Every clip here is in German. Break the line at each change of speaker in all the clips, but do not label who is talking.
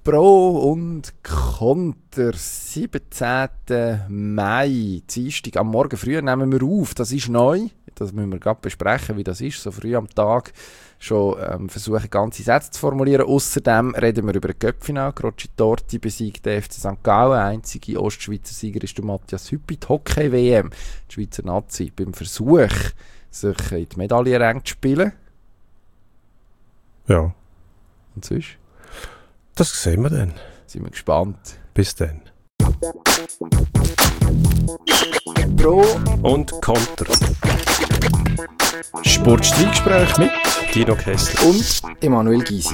Pro und Konter, 17. Mai, Dienstag, am Morgen früh nehmen wir auf. Das ist neu, das müssen wir gerade besprechen, wie das ist, so früh am Tag schon versuchen, ganze Sätze zu formulieren. Außerdem reden wir über ein Cup-Final. Croci Torti besiegt den FC St. Gallen. Der einzige Ostschweizer Sieger ist der Matthias Hüppi. Die Hockey-WM, die Schweizer Nazi, beim Versuch, sich in die Medaillenränge zu spielen.
Ja.
Und sonst?
Das sehen wir dann.
Sind wir gespannt.
Bis dann.
Pro
und Konter.
Sportstreitgespräch mit
Dino Kessler
und Emanuel Gysi.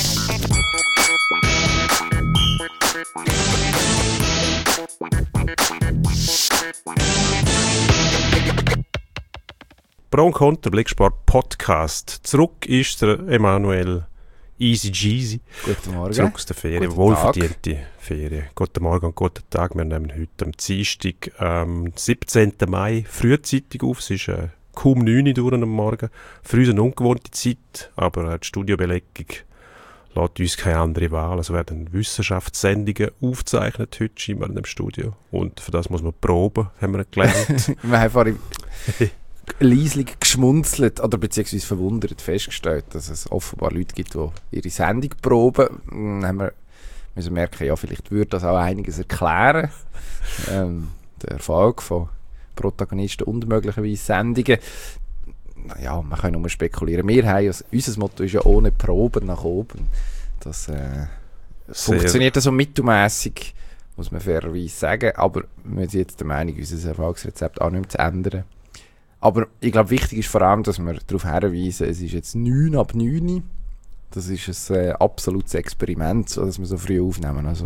Pro und Konter, Blicksport Podcast. Zurück ist der Emanuel Easy Jeezy.
Guten Morgen.
Zurück aus der Ferien, wohlverdiente Ferien. Guten Morgen und guten Tag. Wir nehmen heute am Dienstag, 17. Mai, frühzeitig auf. Es ist kaum 9 Uhr durch am Morgen. Für uns eine ungewohnte Zeit, aber die Studiobelegung lässt uns keine andere Wahl. Also werden Wissenschaftssendungen aufgezeichnet heute scheinbar in dem Studio. Und für das muss man proben, haben wir gelernt.
Wir haben vorhin leislich geschmunzelt oder beziehungsweise verwundert festgestellt, dass es offenbar Leute gibt, die ihre Sendung proben. Dann haben wir müssen merken, ja, vielleicht würde das auch einiges erklären. Der Erfolg von Protagonisten und möglicherweise Sendungen. Ja, man kann nur spekulieren. Wir haben, unser Motto ist ja ohne Proben nach oben. Das funktioniert so mittelmässig, muss man fairerweise sagen. Aber wir sind jetzt der Meinung, unser Erfolgsrezept auch nicht mehr zu ändern. Aber ich glaube, wichtig ist vor allem, dass wir darauf hinweisen, es ist jetzt 9 ab 9. Das ist ein absolutes Experiment, dass wir so früh aufnehmen. Also,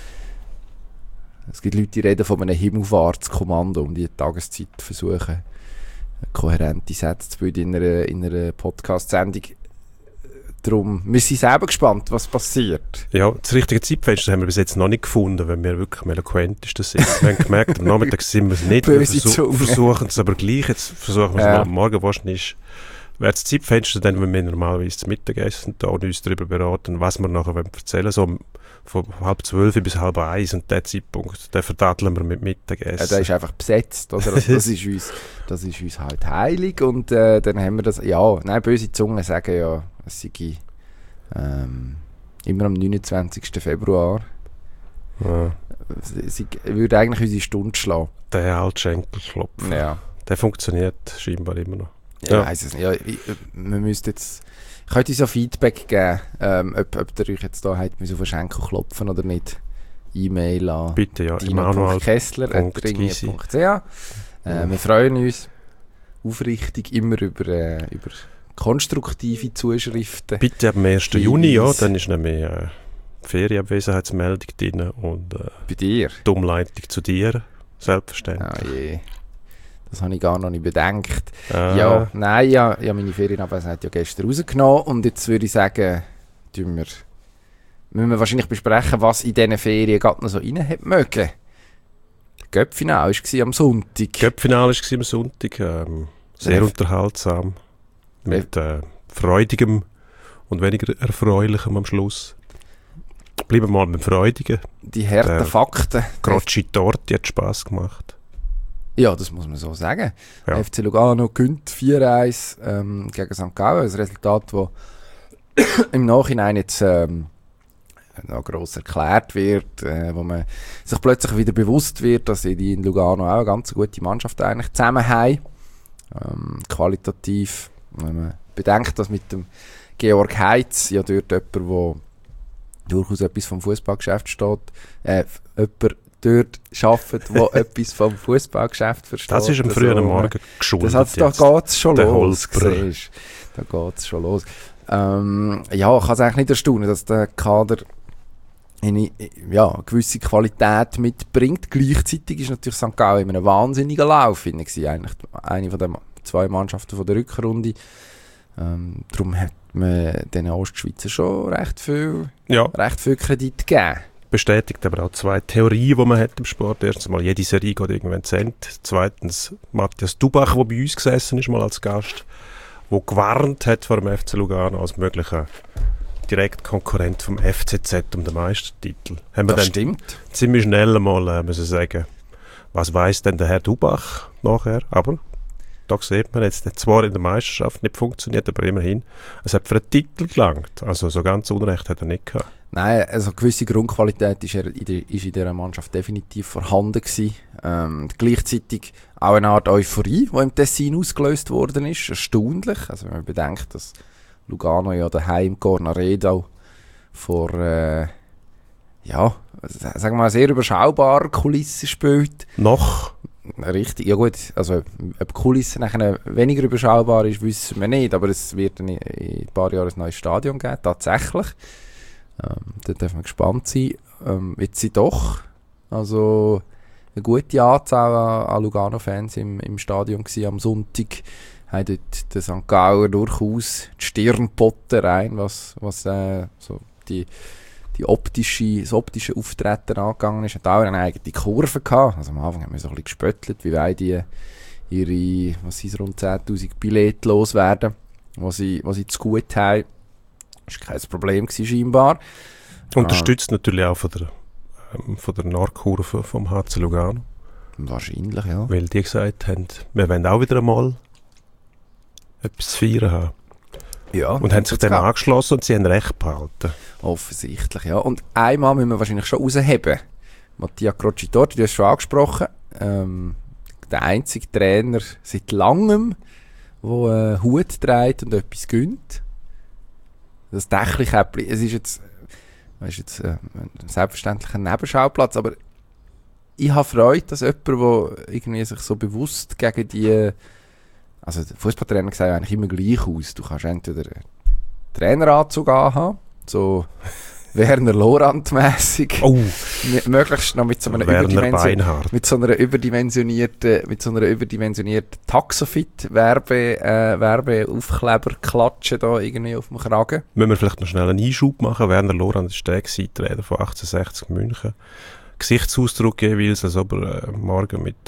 es gibt Leute, die reden von einem Himmelfahrtskommando, um die Tageszeit versuchen, kohärente Sätze zu bilden in einer Podcast-Sendung. Darum, wir sind selber gespannt, was passiert.
Ja, das richtige Zeitfenster haben wir bis jetzt noch nicht gefunden, wenn wir wirklich am eloquentesten sind. Wir haben gemerkt, am Nachmittag sind wir es nicht. Wir versuchen es aber gleich. Jetzt versuchen wir es am Morgen. Wahrscheinlich wäre das Zeitfenster dann, wenn wir normalerweise zum Mittagessen da und uns darüber beraten, was wir nachher erzählen wollen. So von 11:30 bis 12:30 und der Zeitpunkt, den verdatteln wir mit Mittagessen.
Ja, der ist einfach besetzt, oder? Also das ist uns halt heilig und dann haben wir das, ja, nein, böse Zungen sagen ja, es sei immer am 29. Februar.
Ja.
Sie würde eigentlich unsere Stunde schlagen.
Der Altschenkelklopf.
Ja.
Der funktioniert scheinbar immer noch.
Ja, ich weiss es nicht. Ja, wir müssten jetzt... Ich könnte uns so Feedback geben, ob ihr euch jetzt da habt, auf den Schenkel klopfen oder nicht. E-Mail an
bitte, ja,
dino.kessler@ringier.ch. Wir freuen uns aufrichtig immer über konstruktive Zuschriften.
Bitte ab dem 1. Juni, ja, dann ist nämlich Ferienabwesenheitsmeldung drin und
bei dir?
Die Umleitung zu dir, selbstverständlich.
Ah je. Das habe ich gar noch nicht bedenkt. Ja, nein, ja, meine Ferienabwesenheit ja gestern rausgenommen und jetzt würde ich sagen, müssen wir wahrscheinlich besprechen, was in diesen Ferien gerade noch so rein hat mögen. Das Cup-Finale war am Sonntag.
Cup-Finale war am Sonntag, sehr unterhaltsam, mit freudigem und weniger erfreulichem am Schluss. Bleiben wir mal beim Freudigen.
Die harten Fakten.
Croci Torti hat Spass gemacht.
Ja, das muss man so sagen.
Ja.
FC Lugano gewinnt 4-1 gegen St. Gallen. Ein Resultat, das im Nachhinein jetzt noch gross erklärt wird, wo man sich plötzlich wieder bewusst wird, dass die in Lugano auch eine ganz gute Mannschaft eigentlich zusammen haben. Qualitativ, wenn man bedenkt, dass mit dem Georg Heitz ja dort jemand, der durchaus etwas vom Fußballgeschäft steht, jemand dort arbeitet, der etwas vom Fußballgeschäft versteht.
Das ist am frühen Morgen geschuldet.
Da geht es schon los. Da geht es schon los. Ja, ich kann es eigentlich nicht erstaunen, dass der Kader eine gewisse Qualität mitbringt. Gleichzeitig ist natürlich St. Gallen in einem wahnsinnigen Lauf. Eigentlich eine von den 2 Mannschaften von der Rückrunde. Darum hat man den Ostschweizer schon recht viel Kredit gegeben.
Bestätigt aber auch 2 Theorien, die man hat im Sport. Erstens mal, jede Serie geht irgendwann zu Ende. Zweitens, Matthias Dubach, der bei uns gesessen ist, mal als Gast, der gewarnt hat vor dem FC Lugano als möglichen direkt Konkurrent vom FCZ um den Meistertitel. Haben wir
Das
dann
stimmt.
ziemlich schnell einmal müssen sagen, was weiss denn der Herr Dubach nachher? Aber da sieht man jetzt, hat zwar in der Meisterschaft nicht funktioniert, aber immerhin, es hat für einen Titel gelangt. Also so ganz Unrecht hat er nicht gehabt.
Nein, also eine gewisse Grundqualität ist in dieser Mannschaft definitiv vorhanden gewesen. Gleichzeitig auch eine Art Euphorie, die im Tessin ausgelöst worden ist. Erstaunlich. Also wenn man bedenkt, dass Lugano ja daheim Cornaredo vor, sagen wir mal, sehr überschaubarer Kulissen spielt.
Noch?
Richtig, ja gut, also ob die Kulisse nachher weniger überschaubar ist, wissen wir nicht, aber es wird in ein paar Jahren ein neues Stadion geben, tatsächlich. Da dürfen wir gespannt sein. Jetzt sind doch also eine gute Anzahl an Lugano-Fans im Stadion gewesen am Sonntag. Haben dort den St. Gauer durchaus die Stirn geboten rein, was so das optische Auftreten angegangen ist. Hat auch eine eigene Kurve gehabt. Also am Anfang haben wir so ein bisschen gespöttelt, wie weit die ihre, was sind rund 10'000 Billette loswerden, was sie zu gut haben. Das war kein Problem scheinbar.
Unterstützt natürlich auch von der Nordkurve vom HC Lugano.
Wahrscheinlich, ja.
Weil die gesagt haben, wir wollen auch wieder einmal etwas zu feiern haben.
Ja,
und haben sich dann angeschlossen und sie haben recht behalten.
Offensichtlich, ja. Und einmal müssen wir wahrscheinlich schon rausheben. Mattia Crocitorti, du hast es schon angesprochen, der einzige Trainer seit langem, der einen Hut trägt und etwas gönnt. Das Dächli-Käppli, es ist jetzt selbstverständlich ein Nebenschauplatz, aber ich habe Freude, dass jemand, der irgendwie sich so bewusst gegen die, also der Fußballtrainer sieht eigentlich immer gleich aus. Du kannst entweder einen Traineranzug anhaben, so Werner Lorand-mässig, möglichst noch mit so einer überdimensionierten Taxofit-Werbeaufkleber klatschen da irgendwie auf dem Kragen.
Müssen wir vielleicht noch schnell einen Einschub machen? Werner Lorand war der Trainer von 1860 München. Gesichtsausdruck jeweils, als ob er morgen mit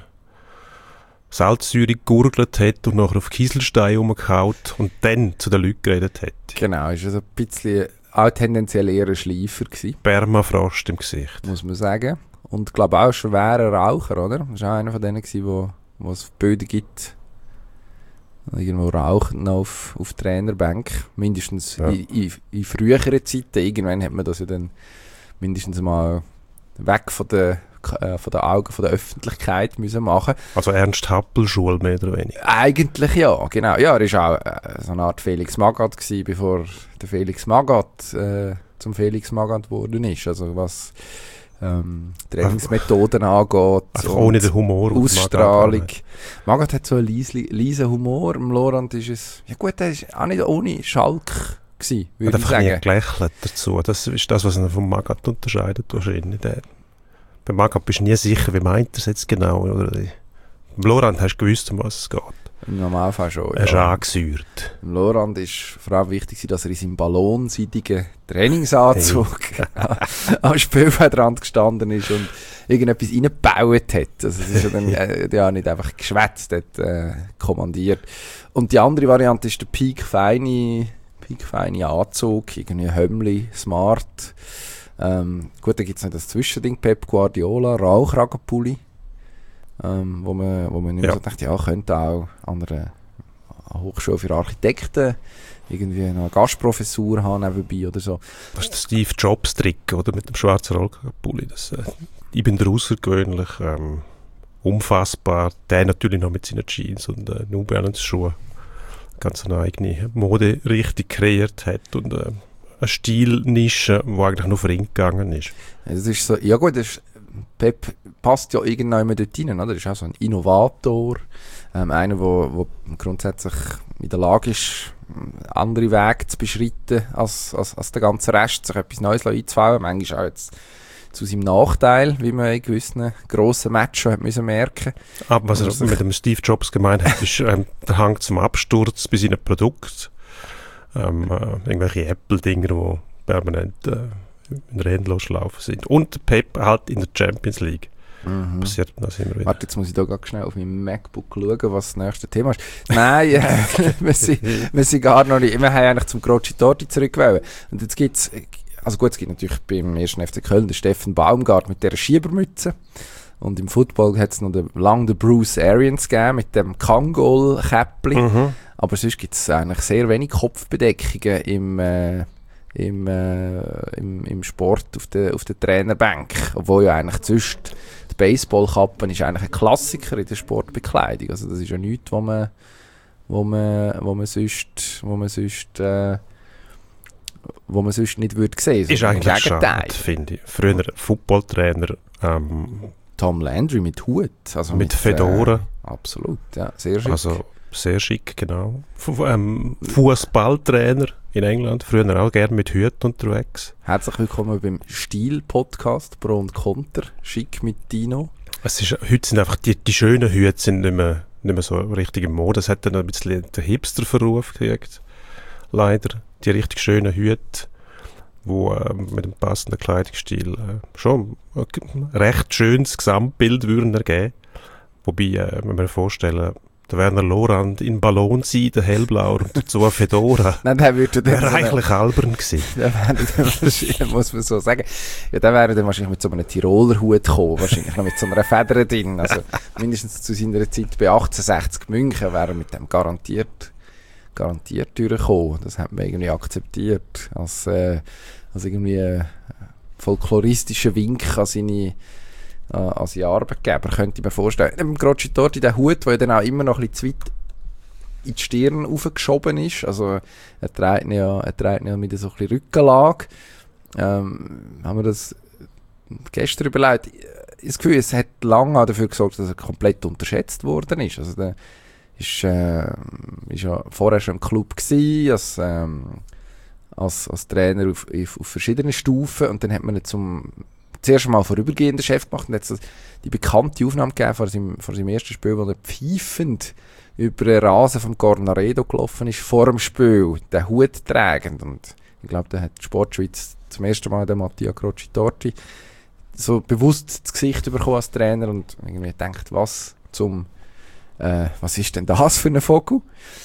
Salzsäure gegurgelt hat und nachher auf Kieselstein rumgehauen und dann zu den Leuten geredet hat.
Genau, ist also ein bisschen auch tendenziell eher ein Schleifer gewesen.
Permafrost im Gesicht.
Muss man sagen. Und ich glaube auch ein schwerer Raucher, oder? Das war auch einer von denen gewesen, wo es Böden gibt. Irgendwo rauchen noch auf Trainerbank. Mindestens in früheren Zeiten. Irgendwann hat man das ja dann mindestens mal weg von den Augen von der Öffentlichkeit müssen machen.
Also Ernst Happel-Schule mehr oder weniger?
Eigentlich ja, genau. Ja, er war auch so eine Art Felix Magath gewesen, bevor der Felix Magath zum Felix Magath geworden ist. Also was Trainingsmethoden angeht.
Einfach ohne den Humor.
Ausstrahlung. Magath hat so einen leisen Humor. Im Lorand ist es, ja gut, er ist auch nicht ohne Schalk gewesen, würde ich sagen.
Er hat gelächelt dazu. Das ist das, was ihn vom Magath unterscheidet wahrscheinlich. Bei Magath bist du nie sicher, wie meint er es jetzt genau. Oder? Im Lorand hast du gewusst, um was es geht.
Im Normalfall schon,
Er ist angesäuert.
Im Lorand war vor allem wichtig, dass er in seinem ballonseidigen Trainingsanzug am Spielfeldrand gestanden ist und irgendetwas reingebaut hat. Also es ist ja dann ja nicht einfach geschwätzt, hat kommandiert. Und die andere Variante ist der peakfeine Anzug, irgendwie Hömmli, smart. Gut, dann gibt es noch das Zwischending, Pep Guardiola, Rauchragenpulli, wo man nicht so denkt, ja, könnte auch an einer Hochschule für Architekten irgendwie eine Gastprofessur haben nebenbei oder so.
Das ist der Steve Jobs-Trick, oder? Mit dem schwarzen Rauchragenpulli. Ich bin der außergewöhnlich unfassbar. Der natürlich noch mit seinen Jeans und New Balance-Schuhen ganz eine eigene Moderichtung kreiert hat und eine Stilnische, die eigentlich nur für ihn gegangen ist.
Es ist so, ja gut, Pep passt ja irgendwann dort rein, oder? Er ist auch so ein Innovator, einer, der grundsätzlich in der Lage ist, andere Wege zu beschreiten als der ganze Rest, sich etwas Neues einzubauen. Manchmal auch jetzt zu seinem Nachteil, wie man in gewissen grossen Matches hat müssen merken.
Aber was er mit dem Steve Jobs gemeint hat, ist der Hang zum Absturz bei seinen Produkten. Irgendwelche Apple-Dinger, die permanent in der Endlosschlaufe sind. Und Pep halt in der Champions League. Passiert das immer wieder.
Warte, jetzt muss ich da ganz schnell auf meinem MacBook schauen, was das nächste Thema ist. Nein, wir sind gar noch nicht. Wir haben eigentlich zum Croci Torti zurückgewählt. Und jetzt gibt es, also gut, es gibt natürlich beim 1. FC Köln den Steffen Baumgart mit dieser Schiebermütze. Und im Football hat es noch den Bruce Arians gegeben mit dem Kangol-Käppli. Aber sonst gibt es eigentlich sehr wenig Kopfbedeckungen im Sport auf der Trainerbank. Obwohl ja eigentlich sonst die Baseballkappe ist eigentlich ein Klassiker in der Sportbekleidung. Also das ist ja nichts, wo man sonst nicht würde sehen.
Ist eigentlich schade, finde ich. Früher Footballtrainer
Tom Landry mit Hut. Also
mit Fedora.
Absolut, ja, sehr schick.
Also sehr schick, genau. Fußballtrainer in England, früher auch gerne mit Hut unterwegs.
Herzlich willkommen beim Stil-Podcast Pro und Konter, schick mit Dino.
Heute sind einfach die schönen Hüte sind nicht mehr so richtig in Mode. Das hat dann ein bisschen den Hipster-Verruf gekriegt. Leider. Die richtig schönen Hüte, die mit dem passenden Kleidungsstil schon ein recht schönes Gesamtbild würden ergeben. Wobei, wenn wir mir vorstellen, der Werner Lorand in Ballon sein, der Hellblau und dazu eine Fedora.
Nein, der
wäre eigentlich albern gewesen.
Muss man so sagen. Ja, der wäre dann wahrscheinlich mit so einem Tiroler Hut gekommen, wahrscheinlich noch mit so einer Feder drin. Also mindestens zu seiner Zeit bei 1860 München wäre er mit dem garantiert durchgekommen. Das hat man irgendwie akzeptiert als irgendwie folkloristischer Wink an seine Arbeitgeber, könnte ich mir vorstellen. Im Croci Torti, der Hut, der dann auch immer noch ein bisschen zu weit in die Stirn aufgeschoben ist, also er trägt ihn ja mit so ein bisschen Rückenlage. Haben wir das gestern überlegt. Ich habe das Gefühl, es hat lange dafür gesorgt, dass er komplett unterschätzt worden ist. Also der ist ja vorher schon im Club gewesen, als Trainer auf verschiedenen Stufen, und dann hat man ihn zuerst mal vorübergehender Chef gemacht, und jetzt die bekannte Aufnahme gegeben vor seinem ersten Spiel, wo er pfeifend über den Rasen vom Cornaredo gelaufen ist, vor dem Spiel, den Hut tragend. Und ich glaube, da hat die Sportschweiz zum ersten Mal den Mattia Croci Torti so bewusst das Gesicht bekommen als Trainer und irgendwie gedacht, was ist denn das für ein Vogel?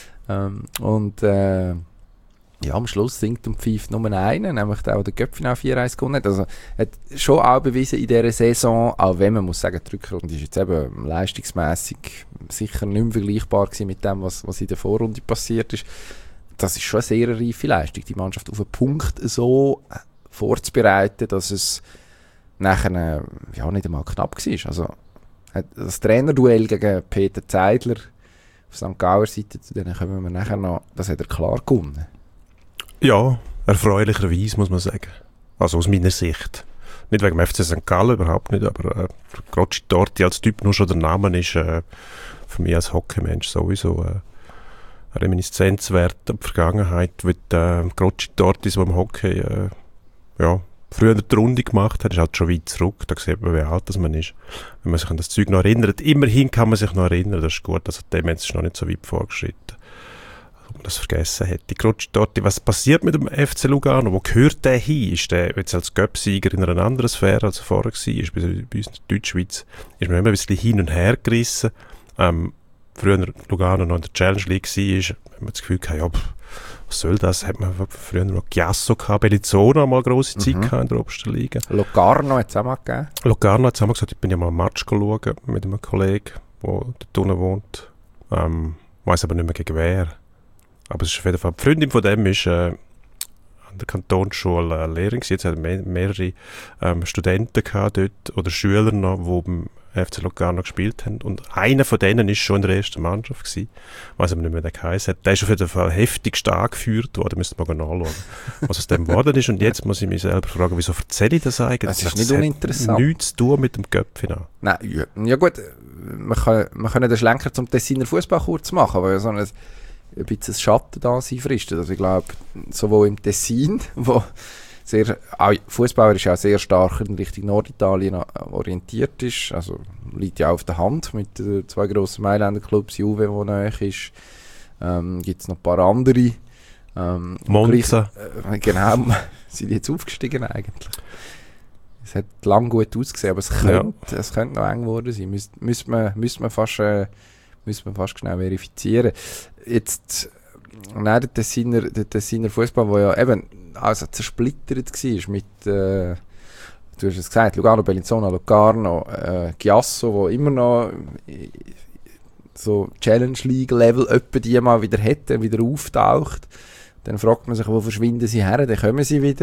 Ja, am Schluss singt und pfeift nur einen, nämlich der der Göppfinal 4-1 gewonnen hat. Also hat schon auch bewiesen in dieser Saison, auch wenn man muss sagen, die Rückrunde ist jetzt eben leistungsmässig sicher nicht mehr vergleichbar gewesen mit dem, was in der Vorrunde passiert ist. Das ist schon eine sehr reife Leistung, die Mannschaft auf einen Punkt so vorzubereiten, dass es nachher nicht einmal knapp war. Also das Trainerduell gegen Peter Zeidler auf St. Gauer Seite, zu denen kommen wir nachher noch, das hat er klar gewonnen.
Ja, erfreulicherweise muss man sagen. Also aus meiner Sicht. Nicht wegen dem FC St. Gallen, überhaupt nicht, aber Croci Torti als Typ, nur schon der Name ist für mich als Hockeymensch sowieso eine Reminiszenz wert an die Vergangenheit, mit Croci Torti, so im Hockey früher die Runde gemacht hat, ist halt schon weit zurück, da sieht man, wie alt man ist. Wenn man sich an das Zeug noch erinnert, immerhin kann man sich noch erinnern, das ist gut, also dem ist noch nicht so weit vorgeschritten. Ob man das vergessen hätte. Croci Torti, was passiert mit dem FC Lugano? Wo gehört der hin? Ist der jetzt als Cup-Sieger in einer anderen Sphäre, als er vorher war? Bei uns in der Deutschschweiz ist man immer ein bisschen hin und her gerissen. Früher Lugano noch in der Challenge League war, hat man das Gefühl gehabt, was soll das? Hat man früher noch Chiasso gehabt, Bellinzona mal grosse Zeit gehabt in der obersten Liga.
Locarno hat es auch mal gegeben.
Locarno hat es auch mal gesagt, ich bin ja mal einen Match schauen mit einem Kollegen, der dort unten wohnt. Weiss aber nicht mehr gegen wer. Aber es ist auf jeden Fall, die Freundin von dem ist an der Kantonsschule Lehrerin. Jetzt hat mehrere Studenten gehabt dort, oder Schüler noch, die beim FC Locarno gespielt haben. Und einer von denen war schon in der ersten Mannschaft gewesen. Ich weiss aber nicht mehr, wie der geheißen hat. Der ist auf jeden Fall heftig stark geführt worden. Müsste man nachschauen, was aus dem geworden ist. Und jetzt muss ich mich selber fragen, wieso erzähle ich das eigentlich?
Das ist nicht uninteressant.
Hat nichts zu tun mit dem Cup-Final.
Nein, ja gut, wir können den Schlenker zum Tessiner Fußball kurz machen, weil so ein bisschen Schatten da sein fristet. Also ich glaube, sowohl im Tessin, wo Fußballer ist ja sehr stark in Richtung Norditalien orientiert ist, also liegt ja auf der Hand mit den zwei grossen Mailänder Clubs, Juve, wo nahe ist, gibt es noch ein paar andere.
Monza.
Genau, sind die jetzt aufgestiegen eigentlich? Es hat lang gut ausgesehen, aber es könnte noch eng geworden sein. Müsste man fast schnell verifizieren. Jetzt, der Tessiner Fußball, der ja eben also zersplittert war mit, du hast es gesagt, Lugano, Bellinzona, Locarno, Chiasso, wo immer noch so Challenge League Level etwa die mal wieder hätte, wieder auftaucht. Dann fragt man sich, wo verschwinden sie her? Dann kommen sie wieder.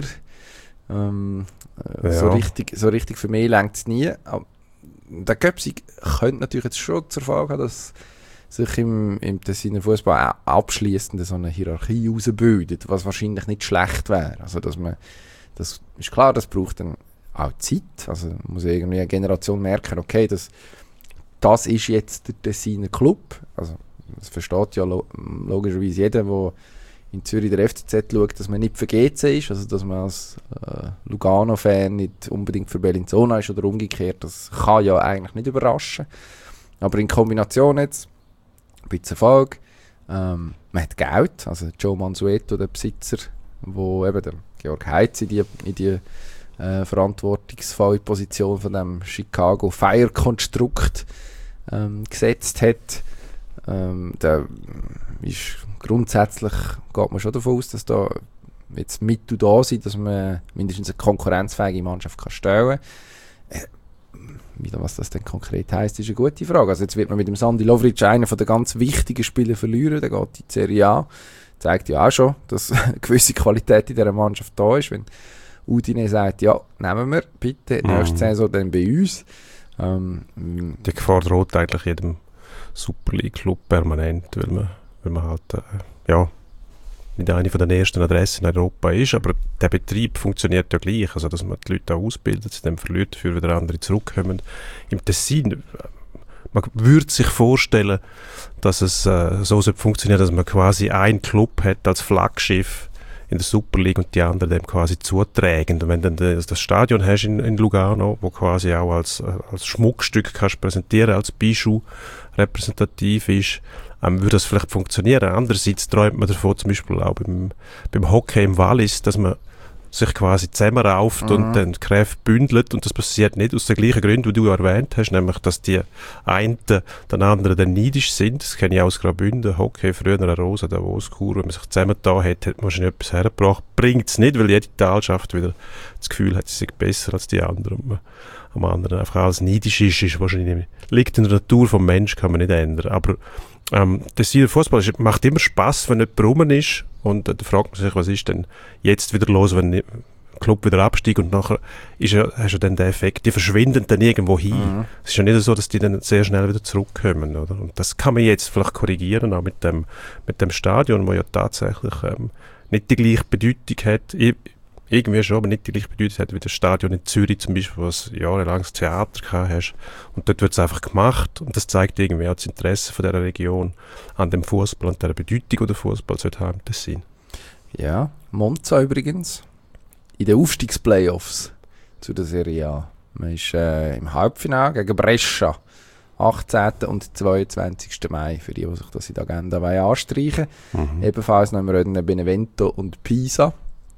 So richtig für mich reicht es nie. Aber der Göpsig könnte natürlich jetzt schon zur Folge haben, dass sich im Tessiner Fußball abschliessend so eine Hierarchie herausbildet, was wahrscheinlich nicht schlecht wäre. Also, das ist klar, das braucht dann auch Zeit. Also muss irgendwie eine Generation merken, okay, das ist jetzt der Tessiner Club. Also das versteht ja logischerweise jeder, der in Zürich der FCZ schaut, dass man nicht für GC ist, also dass man als Lugano-Fan nicht unbedingt für Bellinzona ist oder umgekehrt. Das kann ja eigentlich nicht überraschen. Aber in Kombination jetzt ein bisschen Erfolg, man hat Geld, also Joe Mansueto, der Besitzer, wo eben der Georg Heitz in die verantwortungsvolle Position von dem Chicago Fire Konstrukt gesetzt hat. Da ist grundsätzlich, geht man schon davon aus, dass da jetzt Mittel da sind, dass man mindestens eine konkurrenzfähige Mannschaft kann stellen kann. Was das denn konkret heisst, ist eine gute Frage. Also jetzt wird man mit dem Sandi Lovric einen von den ganz wichtigen Spielern verlieren, der geht in die Serie A. Zeigt ja auch schon, dass eine gewisse Qualität in dieser Mannschaft da ist. Wenn Udine sagt, ja, nehmen wir bitte nächste Saison dann bei uns.
Die Gefahr droht eigentlich jedem Super League-Club permanent, weil man halt nicht eine von den ersten Adressen in Europa ist, aber der Betrieb funktioniert ja gleich, also dass man die Leute auch ausbildet, sie dann verliert, dafür wieder andere zurückkommen. Im Tessin, man würde sich vorstellen, dass es so funktioniert, dass man quasi einen Club hat als Flaggschiff in der Super League und die anderen dem quasi zutragen. Und wenn dann das Stadion hast in Lugano, wo quasi auch als Schmuckstück kannst präsentieren, als Bijou repräsentativ ist, würde das vielleicht funktionieren. Andererseits träumt man davon, zum Beispiel auch beim Hockey im Wallis, dass man sich quasi zusammenrauft und dann die Kräfte bündelt, und das passiert nicht aus den gleichen Gründen, die du erwähnt hast, nämlich, dass die einen den anderen dann neidisch sind. Das kenne ich aus Graubünden, Hockey, früher eine Rosa, Davos-Kur, wenn man sich zusammengetan hat man schon etwas hergebracht. Bringt es nicht, weil jede Talschaft wieder das Gefühl hat, sie sei besser als die anderen. Und man am anderen einfach alles neidisch ist wahrscheinlich, liegt in der Natur vom Menschen, kann man nicht ändern. Aber der Fußball macht immer Spass, wenn jemand rum ist, und da fragt man sich, was ist denn jetzt wieder los, wenn der Club wieder absteigt, und nachher hast du dann den Effekt, die verschwinden dann irgendwo hin. Es ist ja nicht so, dass die dann sehr schnell wieder zurückkommen, oder? Und das kann man jetzt vielleicht korrigieren, auch mit dem Stadion, wo ja tatsächlich nicht die gleiche Bedeutung hat, irgendwie schon, aber nicht die gleiche Bedeutung hat wie das Stadion in Zürich zum Beispiel, wo es jahrelang das Theater gehabt hast. Und dort wird es einfach gemacht, und das zeigt irgendwie auch das Interesse von dieser Region an dem Fußball und der Bedeutung, die der Fußball sollte haben, das sein.
Ja, Monza übrigens in den Aufstiegsplayoffs zu der Serie A. Man ist im Halbfinale gegen Brescia, 18. und 22. Mai, für die sich das in der Agenda anstreichen wollen. Ebenfalls noch im Rennen Benevento und Pisa.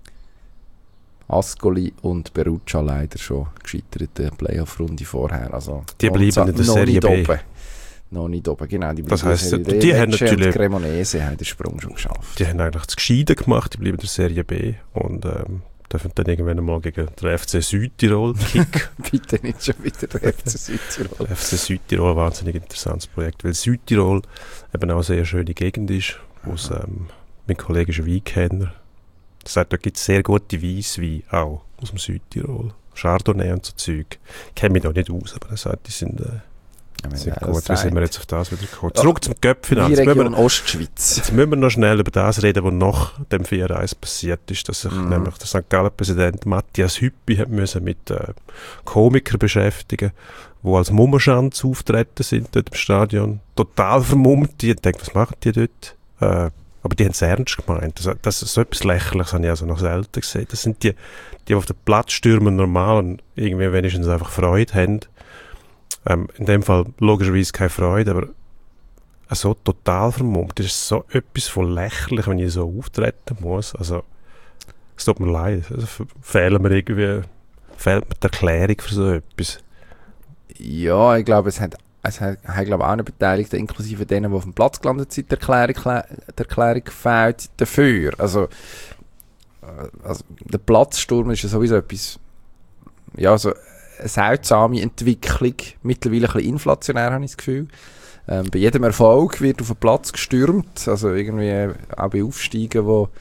Ascoli und Perugia leider schon gescheiterte Playoff-Runde vorher. Also
die bleiben in der Serie B.
Noch nicht oben, genau. Die
das heisst, die haben natürlich...
Und Cremonese haben den Sprung schon geschafft.
Die haben eigentlich das Gescheiden gemacht, die bleiben in der Serie B und dürfen dann irgendwann mal gegen den FC Südtirol kicken.
Bitte nicht schon wieder der FC Südtirol.
Der FC Südtirol, ein wahnsinnig interessantes Projekt, weil Südtirol eben auch eine sehr schöne Gegend ist, wo mein Kollege ist ein Weinkenner. Er sagt, da gibt es sehr gute Weissweine auch aus dem Südtirol. Chardonnay und so Zeug. Ich kenne mich da nicht aus, aber er sagt, die sind sehr gut. Wie sind wir jetzt auf das wieder gekommen? Zurück zum Göppfinale.
Die Region Ostschweiz.
Jetzt müssen wir noch schnell über das reden, was nach dem 4-1 passiert ist, dass sich nämlich der St. Gallen-Präsident Matthias Hüppi hat müssen mit Komikern beschäftigen, die als Mummenschanz auftreten sind dort im Stadion. Total vermummt. Die denken, was machen die dort? Aber die haben es ernst gemeint. Das ist so etwas Lächerliches, habe ich also noch selten gesehen. Das sind die auf den Platz stürmen normal und irgendwie wenigstens einfach Freude haben. In dem Fall logischerweise keine Freude, aber so total vermummt. Das ist so etwas von lächerlich, wenn ich so auftreten muss. Also, es tut mir leid. Also, fehlen mir irgendwie fehlt mir die Erklärung für so etwas.
Ja, ich glaube, es hat glaube auch eine Beteiligte, inklusive denen, die auf dem Platz gelandet sind, die Erklärung fehlt dafür. Also der Platzsturm ist ja sowieso etwas, ja, so eine seltsame Entwicklung, mittlerweile ein bisschen inflationär, habe ich das Gefühl. Bei jedem Erfolg wird auf den Platz gestürmt, also irgendwie auch bei Aufsteigen, wo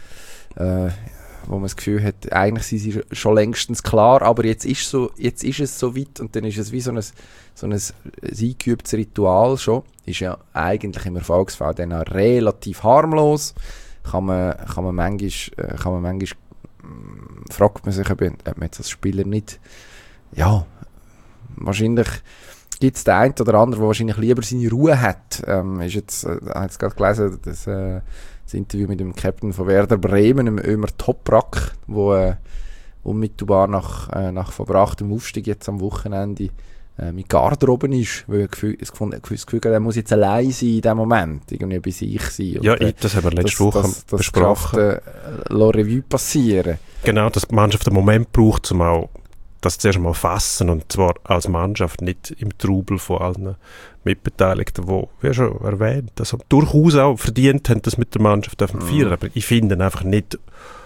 man das Gefühl hat, eigentlich sind sie schon längstens klar, aber jetzt ist es so weit und dann ist es wie so ein eingeübtes Ritual schon. Ist ja eigentlich im Erfolgsfall dann auch relativ harmlos. Kann man manchmal fragt man sich, ob man jetzt als Spieler nicht, ja, wahrscheinlich gibt es den einen oder anderen, der wahrscheinlich lieber seine Ruhe hat. Ich habe jetzt gerade gelesen, das Interview mit dem Captain von Werder Bremen, dem Ömer Toprak, der unmittelbar nach verbrachtem Aufstieg jetzt am Wochenende mit Garderoben ist, weil er das Gefühl hat, er muss jetzt allein sein in dem Moment, irgendwie bei sich sein.
Ja, das haben wir letzte Woche besprochen.
Das Revue passieren.
Genau, dass die Mannschaft einen Moment braucht, um auch das zuerst mal fassen, und zwar als Mannschaft, nicht im Trubel von allen Mitbeteiligten, die, wie schon erwähnt, also durchaus auch verdient haben, das mit der Mannschaft feiern. Aber ich finde einfach nicht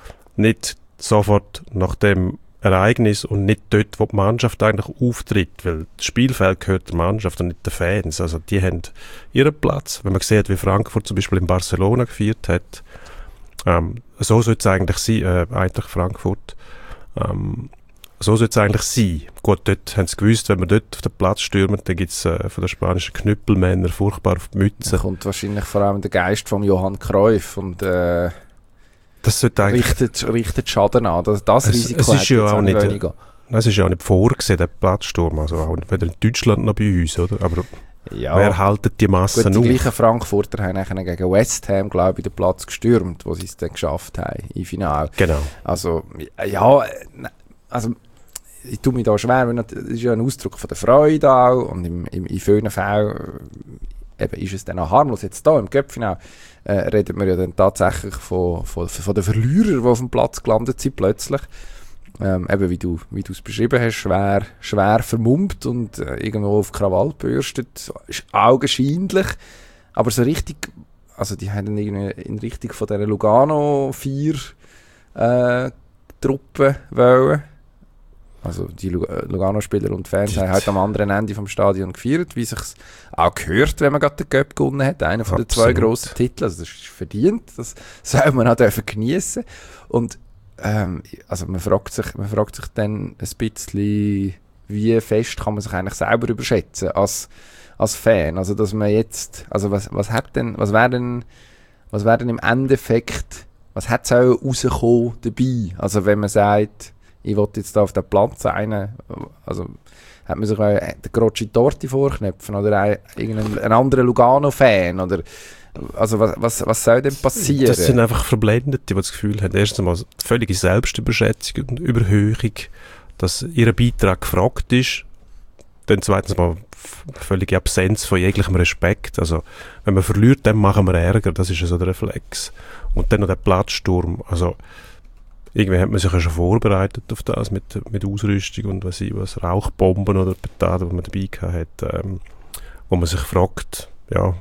sofort nach dem Ereignis und nicht dort, wo die Mannschaft eigentlich auftritt, weil das Spielfeld gehört der Mannschaft und nicht den Fans. Also die haben ihren Platz. Wenn man sieht, wie Frankfurt zum Beispiel in Barcelona gefeiert hat, so sollte es eigentlich sein, eigentlich Frankfurt, so sollte es eigentlich sein. Gut, dort haben sie gewusst, wenn wir dort auf den Platz stürmen, dann gibt es von den spanischen Knüppelmännern furchtbar auf die Mütze.
Da kommt wahrscheinlich vor allem der Geist von Johann Cruyff und
das
richtet Schaden an. Das Risiko
ist ja auch nicht, es ist ja auch nicht vorgesehen, der Platzsturm. Also auch weder in Deutschland noch bei uns, oder? Aber ja, wer haltet die Massen auf?
Die gleichen Frankfurter haben gegen West Ham, glaube ich, den Platz gestürmt, wo sie es dann geschafft haben im Finale.
Genau.
Also, ja, ich tue mich da schwer, weil das ist ja ein Ausdruck von der Freude auch, und in vielen Fällen ist es dann auch harmlos. Jetzt hier im Cup-Finale reden wir ja dann tatsächlich von den Verlierern, die auf dem Platz gelandet sind plötzlich. Eben wie du es beschrieben hast, schwer vermummt und irgendwo auf Krawall gebürstet, ist augenscheinlich, aber so richtig, also die haben dann irgendwie in Richtung von dieser Lugano 4 Truppe wollen. Also die Lugano-Spieler und Fans haben halt am anderen Ende vom Stadion gefeiert, wie sich's auch gehört, wenn man gerade den Cup gewonnen hat. Einer von den 2 grossen Titeln, also das ist verdient, das soll man auch geniessen. Und also man fragt sich dann ein bisschen, wie fest kann man sich eigentlich selber überschätzen als Fan. Also dass man jetzt, also was wäre denn im Endeffekt, was hat es auch rausgekommen dabei? Also wenn man sagt, ich will jetzt da auf den Platz also hat man sich den Grocci Torti vorknöpfen oder irgendeinen anderen Lugano-Fan oder also was soll denn passieren?
Das sind einfach Verblendete, die das Gefühl haben, erstens mal völlige Selbstüberschätzung und Überhöhung, dass ihr Beitrag gefragt ist, dann zweitens mal völlige Absenz von jeglichem Respekt. Also wenn man verliert, dann machen wir Ärger, das ist ja so der Reflex. Und dann noch der Platzsturm, also irgendwie hat man sich ja schon vorbereitet auf das mit Ausrüstung und was Rauchbomben oder Petaden, die man dabei hatte, wo man sich fragt, ja,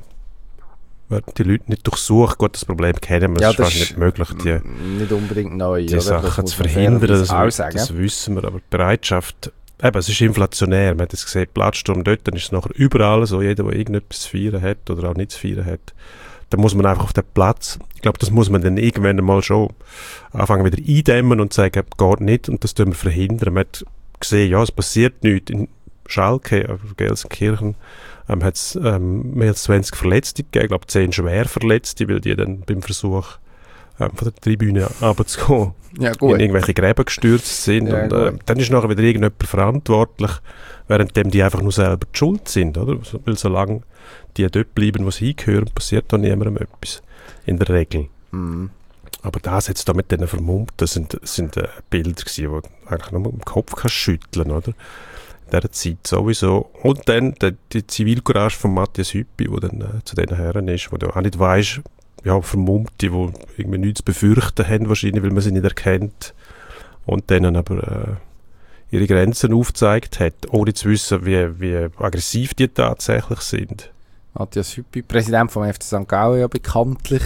werden die Leute nicht durchsucht? Gut, das Problem kennen wir, es ist fast nicht möglich,
nicht unbedingt neu,
die Sachen zu verhindern, das wissen wir, aber die Bereitschaft, eben, es ist inflationär, man hat es gesehen, Platzsturm dort, dann ist es nachher überall so, jeder, der irgendetwas zu feiern hat oder auch nicht zu feiern hat, dann muss man einfach auf den Platz, ich glaube, das muss man dann irgendwann mal schon anfangen wieder eindämmen und sagen, geht nicht, und das tun wir verhindern. Man hat gesehen, ja, es passiert nichts. In Schalke, Gelsenkirchen, hat es mehr als 20 Verletzte gegeben, ich glaube 10 schwer Verletzte, weil die dann beim Versuch von der Tribüne runterzukommen in irgendwelche Gräben gestürzt sind. Ja, und dann ist nachher wieder irgendjemand verantwortlich, währenddem die einfach nur selber die Schuld sind, oder? Weil solange die dort bleiben, wo sie hingehören, passiert da niemandem etwas. In der Regel. Mhm. Aber das jetzt da mit denen vermummt, das sind Bilder gewesen, die eigentlich nur mit dem Kopf kannst schütteln, oder? In dieser Zeit sowieso. Und dann die Zivilcourage von Matthias Hüppi, der dann zu diesen Herren ist, wo du auch nicht weisst, ja, Vermummte, die irgendwie nichts zu befürchten haben, wahrscheinlich, weil man sie nicht erkennt. Und denen aber ihre Grenzen aufgezeigt hat, ohne zu wissen, wie aggressiv die tatsächlich sind.
Matthias Hüppi, Präsident vom FC St. Gallen ja bekanntlich.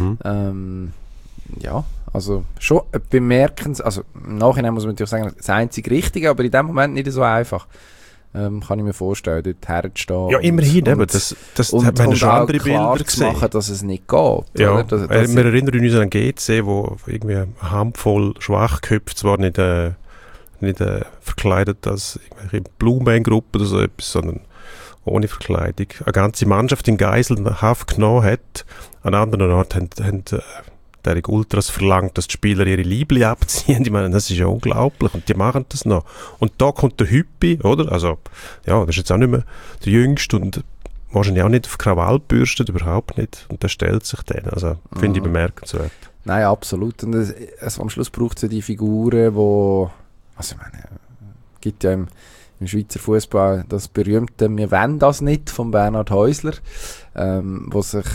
Ja, also schon bemerkenswert. Also im Nachhinein muss man natürlich sagen, das einzig Richtige, aber in dem Moment nicht so einfach. Kann ich mir vorstellen, dort herzustehen.
Ja, immerhin, eben. Das hat man schon andere Bilder gesehen.
Machen, dass es nicht geht.
Ja,
oder?
wir erinnern uns an GC, wo irgendwie eine Handvoll Schwachköpfe, zwar nicht verkleidet als irgendwelche Blumenband-Gruppe oder so etwas, sondern ohne Verkleidung, eine ganze Mannschaft in Geiselhaft genommen hat. An anderen Orten haben die Ultras verlangt, dass die Spieler ihre Liebli abziehen. Ich meine, das ist ja unglaublich. Und die machen das noch. Und da kommt der Hüppi, oder? Also, ja, das ist jetzt auch nicht mehr der Jüngste und wahrscheinlich auch nicht auf Krawall bürstet, überhaupt nicht. Und der stellt sich dann. Also, finde ich bemerkenswert.
Nein, absolut. Und am Schluss braucht es ja die Figuren, wo, also ich meine, es gibt ja im Schweizer Fußball das berühmte «Wir wollen das nicht» von Bernhard Häusler, wo sich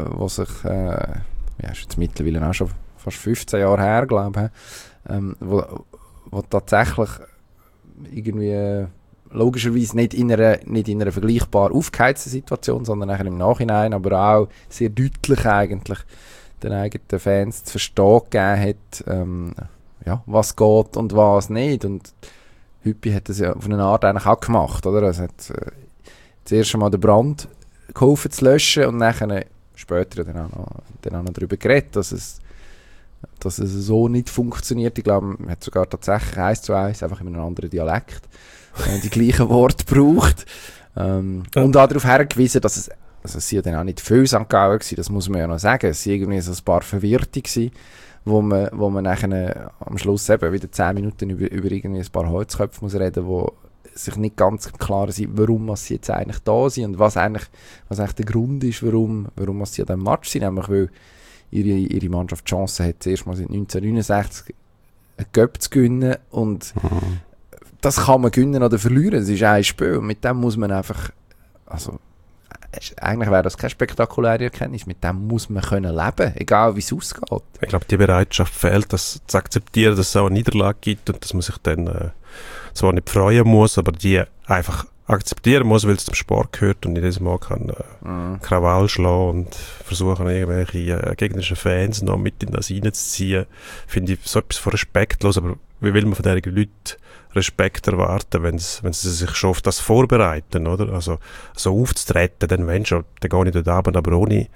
ja, ist jetzt mittlerweile auch schon fast 15 Jahre her, glaube ich, wo tatsächlich irgendwie logischerweise nicht in einer vergleichbar aufgeheizten Situation, sondern im Nachhinein, aber auch sehr deutlich eigentlich den eigenen Fans zu verstehen gegeben hat, ja, was geht und was nicht. Und Hüppi hat das ja auf eine Art eigentlich auch gemacht, oder? Er hat zuerst einmal den Brand geholfen zu löschen und nachher später dann auch noch darüber geredet, dass es so nicht funktioniert. Ich glaube, man hat sogar tatsächlich 1:1 einfach in einem anderen Dialekt die gleichen Worte gebraucht. Und auch darauf hingewiesen, dass es sind ja dann auch nicht viel St. Gallen gewesen, das muss man ja noch sagen. Es waren irgendwie so ein paar Verwirrte gewesen, wo man nachher am Schluss eben wieder 10 Minuten über irgendwie ein paar Holzköpfe muss reden, wo sich nicht ganz klar sind, warum sie jetzt eigentlich da sind und was eigentlich der Grund ist, warum sie an diesem Match sind. Nämlich, weil ihre Mannschaft die Chance hat, zuerst mal seit 1969 einen Cup zu gewinnen und das kann man gewinnen oder verlieren. Es ist ein Spiel und mit dem muss man einfach, also eigentlich wäre das keine spektakuläre Erkenntnis, mit dem muss man können leben, egal wie es ausgeht. Ich
glaube, die Bereitschaft fehlt, das zu akzeptieren, dass es auch eine Niederlage gibt und dass man sich dann zwar nicht freuen muss, aber die einfach akzeptieren muss, weil es zum Sport gehört und nicht jedes Mal kann Krawall schlagen und versuchen, irgendwelche gegnerischen Fans noch mit in das reinzuziehen. Finde ich so etwas von respektlos, aber wie will man von diesen Leuten Respekt erwarten, wenn sie sich schon auf das vorbereiten, oder? Also so aufzutreten, dann wenn schon, dann gehe ich dort Abend, aber ohne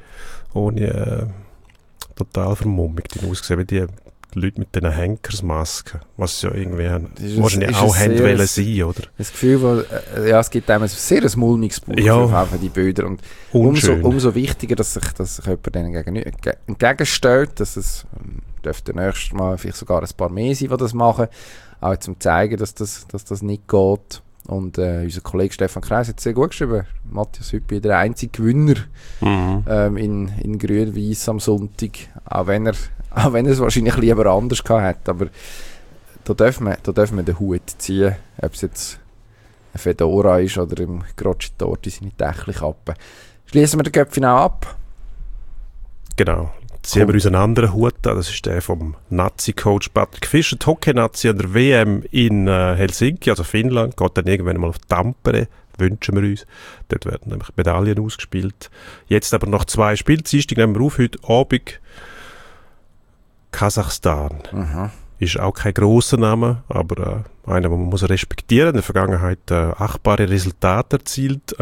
total vermummigt ausgesehen, wie die Leute mit diesen Henkersmasken, was ja irgendwie wahrscheinlich auch haben wollen sein, oder?
Das Gefühl, ja, es gibt einem sehr ein mulmiges Bauchgefühl auf die Bilder und umso wichtiger, dass sich jemand denen entgegenstellt, dass es dürfte nächstes Mal vielleicht sogar ein paar mehr sein, die das machen, auch zum zeigen, dass das nicht geht. Und unser Kollege Stefan Kreis hat sehr gut geschrieben. Matthias Hüppi, der einzige Gewinner in Grün-Weiss am Sonntag, auch wenn er es wahrscheinlich lieber anders gehabt hat. Aber da dürfen wir den Hut ziehen, ob es jetzt ein Fedora ist oder im Grotschitort seine Dächelkappe. Schließen wir den Köpfchen auch ab.
Genau. Ziehen wir uns einen anderen Hut an, das ist der vom Nazi-Coach Patrick Fischer, die Hockey-Nazi an der WM in Helsinki, also Finnland, geht dann irgendwann mal auf Tampere, wünschen wir uns. Dort werden nämlich Medaillen ausgespielt. Jetzt aber noch 2 Spiele, Dienstag nehmen wir auf, heute Abend Kasachstan. Ist auch kein grosser Name, aber einer, den man muss respektieren. In der Vergangenheit achtbare Resultate erzielt.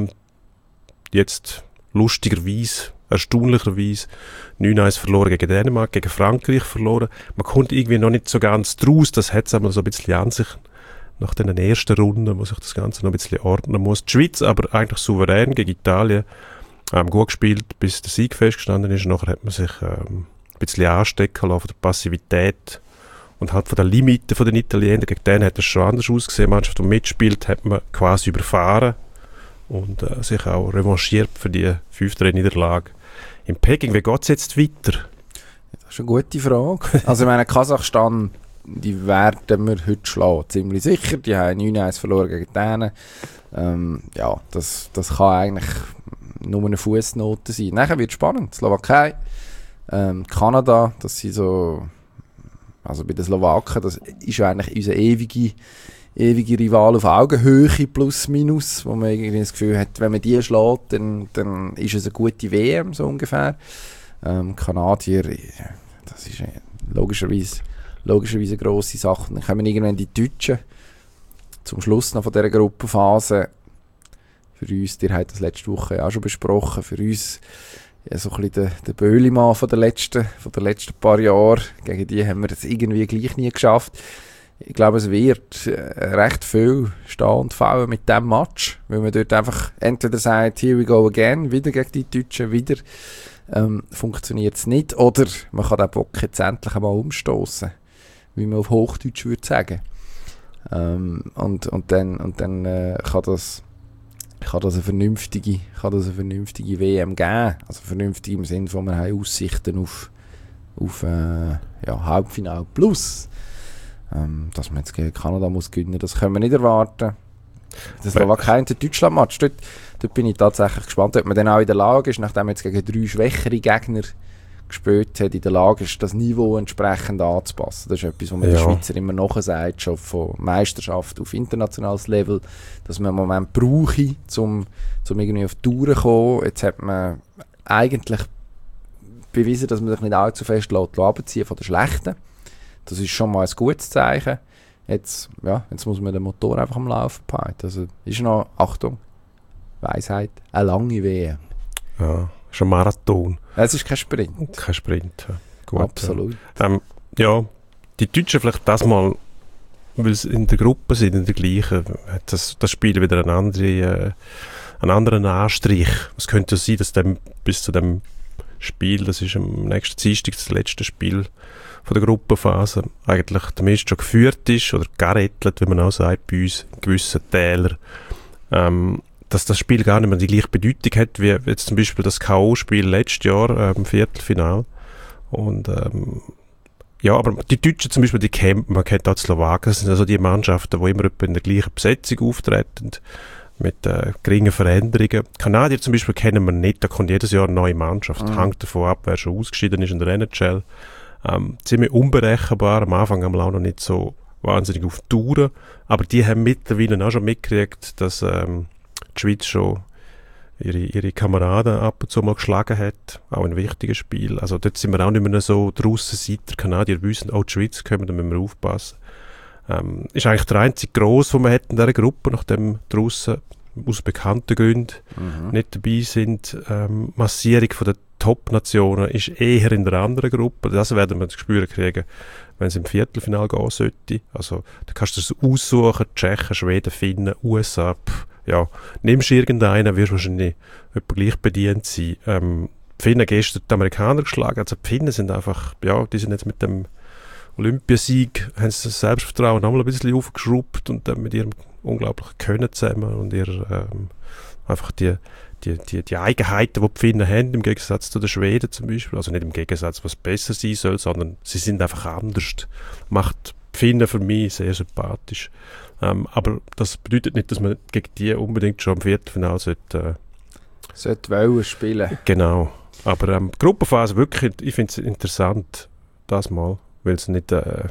Jetzt lustigerweise, erstaunlicherweise 9-1 verloren gegen Dänemark, gegen Frankreich verloren. Man kommt irgendwie noch nicht so ganz draus. Das hat es einmal so ein bisschen an sich. Nach den ersten Runden, wo sich das Ganze noch ein bisschen ordnen muss. Die Schweiz aber eigentlich souverän gegen Italien gut gespielt, bis der Sieg festgestanden ist. Nachher hat man sich ein bisschen anstecken lassen von der Passivität und halt von den Limiten von den Italienern. Gegen denen hat es schon anders ausgesehen. Die Mannschaft, die mitspielt, hat man quasi überfahren und sich auch revanchiert für die 5-3 Niederlage in Peking. Wie geht es jetzt weiter?
Das ist eine gute Frage. Also ich meine, Kasachstan, die werden wir heute schlagen, ziemlich sicher. Die haben 9-1 verloren gegen denen. Ja, das kann eigentlich nur eine Fußnote sein. Nachher wird es spannend. Slowakei, Kanada, das sind so, also bei den Slowaken, das ist ja eigentlich unser ewige Rival auf Augenhöhe plus minus, wo man irgendwie das Gefühl hat, wenn man die schlägt, dann ist es eine gute WM, so ungefähr. Kanadier, das ist logischerweise eine grosse Sache. Dann kommen irgendwann die Deutschen zum Schluss noch von dieser Gruppenphase. Für uns, ihr habt das letzte Woche auch schon besprochen, für uns ja, so ein bisschen der Böhlimann von der letzten paar Jahre. Gegen die haben wir es irgendwie gleich nie geschafft. Ich glaube, es wird recht viel stehen und fallen mit diesem Match, weil man dort einfach entweder sagt, here we go again, wieder gegen die Deutschen, wieder funktioniert es nicht, oder man kann den Bock jetzt endlich einmal umstoßen, wie man auf Hochdeutsch würde sagen. Und dann kann das eine vernünftige WM geben, also vernünftig im Sinne von, wir haben Aussichten auf Halbfinale plus. Dass man jetzt gegen Kanada muss gewinnen, das können wir nicht erwarten. Das Slowakei und der Deutschland-Match, dort bin ich tatsächlich gespannt, ob man dann auch in der Lage ist, nachdem man jetzt gegen 3 schwächere Gegner gespielt hat, in der Lage ist, das Niveau entsprechend anzupassen. Das ist etwas, was man den Schweizer immer nachher sagt, schon von Meisterschaft auf internationales Level, dass man einen Moment brauche, um irgendwie auf die Tour zu kommen. Jetzt hat man eigentlich bewiesen, dass man sich nicht allzu fest runterziehen von den Schlechten. Das ist schon mal ein gutes Zeichen. Jetzt muss man den Motor einfach am Laufen behalten. Also ist noch, Achtung, Weisheit, eine lange WM.
Ja, ist ein Marathon.
Es ist kein Sprint.
Kein Sprint, ja. Gut,
absolut.
Die Deutschen vielleicht das mal, weil sie in der Gruppe sind, in der gleichen, hat das Spiel wieder einen anderen Anstrich. Es könnte sein, dass bis zu dem Spiel, das ist am nächsten Dienstag das letzte Spiel von der Gruppenphase, eigentlich der Mist schon geführt ist oder gerettelt, wie man auch sagt, bei uns in gewissen Tälern, dass das Spiel gar nicht mehr die gleiche Bedeutung hat, wie jetzt zum Beispiel das K.O.-Spiel letztes Jahr im Viertelfinale. Und aber die Deutschen zum Beispiel, man kennt auch die Slowaken, das sind also die Mannschaften, die immer in der gleichen Besetzung auftreten, mit geringen Veränderungen. Kanadier zum Beispiel kennen wir nicht, da kommt jedes Jahr eine neue Mannschaft. Hängt davon ab, wer schon ausgeschieden ist in der NHL. Ziemlich unberechenbar, am Anfang haben wir auch noch nicht so wahnsinnig auf Touren, aber die haben mittlerweile auch schon mitgekriegt, dass die Schweiz schon ihre Kameraden ab und zu mal geschlagen hat, auch in wichtigen Spielen. Also dort sind wir auch nicht mehr so draussen, seit der Kanadier wissen, die Schweiz kommen, da müssen wir aufpassen. Ist eigentlich der einzige Gross, den wir hätten in dieser Gruppe, nachdem draussen aus bekannten Gründen nicht dabei sind. Massierung von der Top-Nationen ist eher in der anderen Gruppe. Das werden wir zu spüren kriegen, wenn es im Viertelfinale gehen sollte. Also da kannst du es aussuchen, Tschechen, Schweden, Finnen, USA. Nimmst du irgendeinen, wirst du wahrscheinlich etwa gleich bedient sein. Die Finnen gestern die Amerikaner geschlagen. Also die Finnen sind einfach, die sind jetzt mit dem Olympiasieg, haben sie das Selbstvertrauen nochmal ein bisschen aufgeschraubt und dann mit ihrem unglaublichen Können zusammen und einfach die Eigenheiten, die Finnen haben, im Gegensatz zu den Schweden zum Beispiel, also nicht im Gegensatz, was besser sein soll, sondern sie sind einfach anders. Macht die Finnen für mich sehr sympathisch. Aber das bedeutet nicht, dass man gegen die unbedingt schon im Viertelfinale sollte
wollen spielen.
Genau. Aber die Gruppenphase wirklich, ich finde es interessant, das mal, weil es nicht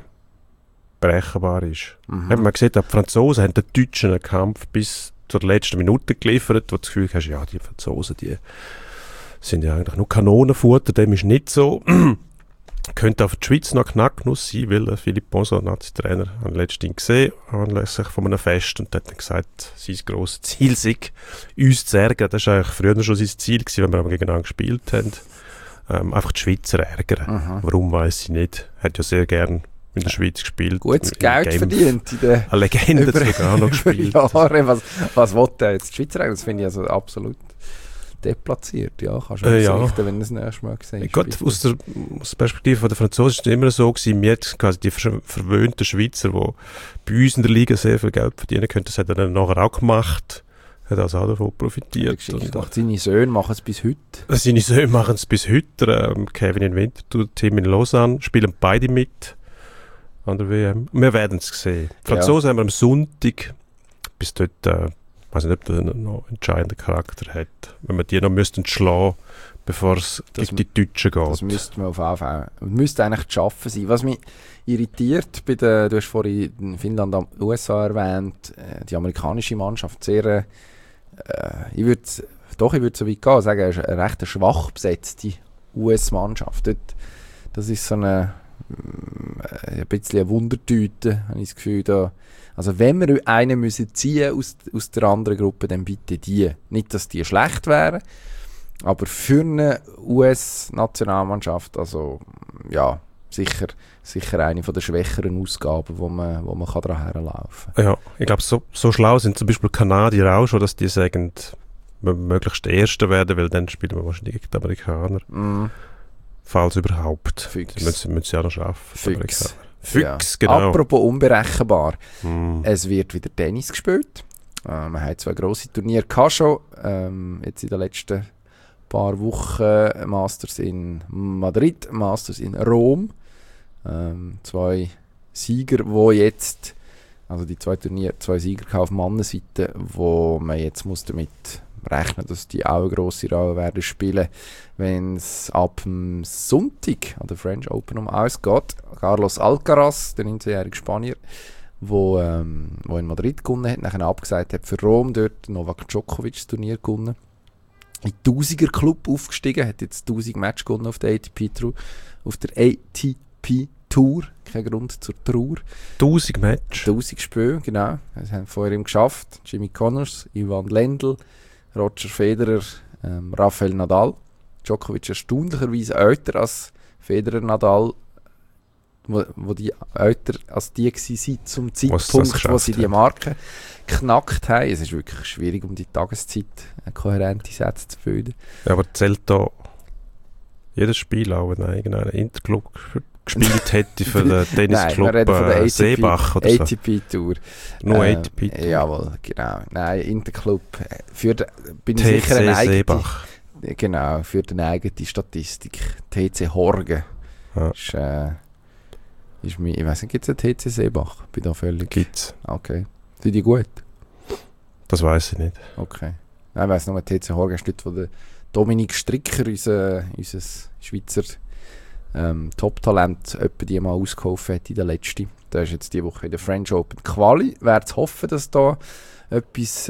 berechenbar ist. Hat man gesehen, die Franzosen haben den Deutschen einen Kampf bis zur letzten Minute geliefert, wo du das Gefühl hast, die Franzosen, die sind ja eigentlich nur Kanonenfutter, dem ist nicht so. Könnte auch für die Schweiz noch Knacknuss sein, weil Philippe Bonson, Nazi-Trainer, hat letztens gesehen, anlässlich von einem Fest, und hat dann gesagt, sein grosses Ziel sei, uns zu ärgern. Das war eigentlich früher schon sein Ziel gewesen, wenn wir aber gegeneinander gespielt haben. Einfach die Schweizer ärgern. Warum, weiss ich nicht. Hat ja sehr gern in der Schweiz gespielt.
Gutes Geld verdient.
Eine Legende sogar noch gespielt.
Jahre. Was will der jetzt die Schweizer ärgern? Das finde ich also absolut deplatziert. Ja, kannst du ausrichten, wenn du das nächste Mal gesehen hast.
Gut, aus der Perspektive der Franzosen war es immer so gewesen, wir hatten quasi die verwöhnten Schweizer, die bei uns in der Liga sehr viel Geld verdienen können. Das hat er dann nachher auch gemacht. Hat also auch davon profitiert.
Seine Söhne machen es bis heute.
Seine Söhne machen es bis heute. Kevin in Winterthur, Tim in Lausanne, spielen beide mit an der WM. Wir werden es sehen. Die Franzosen haben wir am Sonntag bis dort, ich weiß nicht, ob der noch entscheidenden Charakter hat. Wenn wir die noch müssten schlagen, bevor es gegen die Deutschen geht.
Das müsste man auf jeden Fall. Müsste eigentlich zu schaffen sein. Was mich irritiert, du hast vorhin Finnland und USA erwähnt, die amerikanische Mannschaft, sehr, ich würde so weit gehen, sagen, es ist eine recht schwach besetzte US-Mannschaft. Das ist so ein bisschen eine Wundertüte, habe ich das Gefühl. Da. Also wenn wir einen müssen ziehen aus der anderen Gruppe, dann bitte die. Nicht, dass die schlecht wären, aber für eine US-Nationalmannschaft, also ja, sicher eine von der schwächeren Ausgaben, wo man daran herlaufen kann.
Ja, ich glaube, so schlau sind zum Beispiel Kanadier auch schon, dass die sagen, möglichst Erster werden, weil dann spielen wir wahrscheinlich gegen die Amerikaner. Falls überhaupt.
Fix.
Die müssen sie auch noch schaffen.
Fix,
genau.
Apropos unberechenbar. Es wird wieder Tennis gespielt. Wir haben 2 grosse Turniere gehabt schon. Jetzt in den letzten paar Wochen Masters in Madrid, Masters in Rom. 2 Sieger, wo jetzt, also die 2 Turniere, 2 Sieger auf Mannenseite, wo man jetzt muss damit rechnen, dass die auch eine grosse Rolle werden spielen, wenn es ab dem Sonntag an der French Open ausgeht. Carlos Alcaraz, der 19-jährige Spanier, wo in Madrid gewonnen hat, nachher abgesagt hat für Rom, dort Novak Djokovic das Turnier gewonnen. In den 1000er Club aufgestiegen, hat jetzt 1000 Match gewonnen auf der ATP Tour. Kein Grund zur Trauer.
1000 Match?
1000 Spiele, genau. Das haben vor ihm geschafft. Jimmy Connors, Ivan Lendl, Roger Federer, Rafael Nadal. Djokovic erstaunlicherweise älter als Federer, Nadal, wo die älter als die waren zum Zeitpunkt, wo sie die Marke geknackt haben. Es ist wirklich schwierig, um die Tageszeit kohärente Sätze zu finden.
Ja, aber zählt da jedes Spiel auch, wenn irgendein Interclub gespielt hätte für den Tennisclub Seebach oder so?
ATP Tour.
Nur ATP Tour?
Jawohl, genau. Nein, Interclub bin ich
TC
sicher eine eigene...
Seebach.
Genau, für eine eigene Statistik. TC Horgen. Ja. Ich weiss nicht, gibt es einen TC Seebach? Bin da völlig...
Gibt's.
Okay. Sind die gut?
Das weiss ich nicht.
Okay. Nein, ich weiss nur, TC Horgen ist dort, wo der Dominik Stricker, unser Schweizer Top-Talent, etwa die mal ausgeholfen hat in der letzten. Da ist jetzt diese Woche in der French Open Quali. Wäre zu hoffen, dass da etwas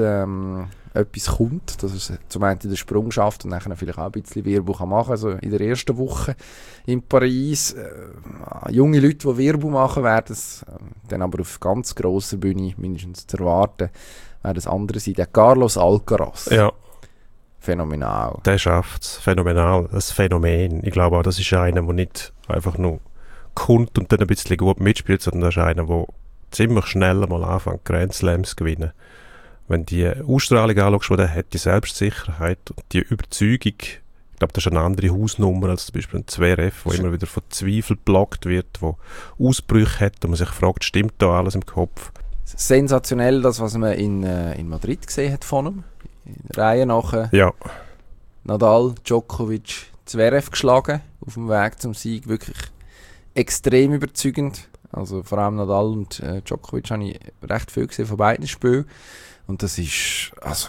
kommt, dass es zum einen in der Sprung schafft und dann vielleicht auch ein bisschen Werbung machen kann. Also in der ersten Woche in Paris junge Leute, die Werbung machen, werden es dann aber auf ganz grosser Bühne mindestens zu erwarten, werden es andere sein. Der Carlos Alcaraz.
Ja.
Phänomenal.
Der schafft es. Phänomenal. Das Phänomen. Ich glaube auch, das ist einer, der nicht einfach nur kommt und dann ein bisschen gut mitspielt, sondern das ist einer, der ziemlich schnell mal anfängt, Grand Slams zu gewinnen. Wenn die Ausstrahlung anschaust, die er hat, die Selbstsicherheit und die Überzeugung, ich glaube, das ist eine andere Hausnummer als zum Beispiel ein Zverev, wo immer wieder von Zweifel geplagt wird, wo Ausbrüche hat und man sich fragt, stimmt da alles im Kopf?
Sensationell, das, was man in Madrid gesehen hat von ihm. In der Reihe nachher.
Ja.
Nadal, Djokovic, Zverev geschlagen auf dem Weg zum Sieg. Wirklich extrem überzeugend. Also vor allem Nadal und Djokovic habe ich recht viel gesehen von beiden Spielen. Und das ist, also,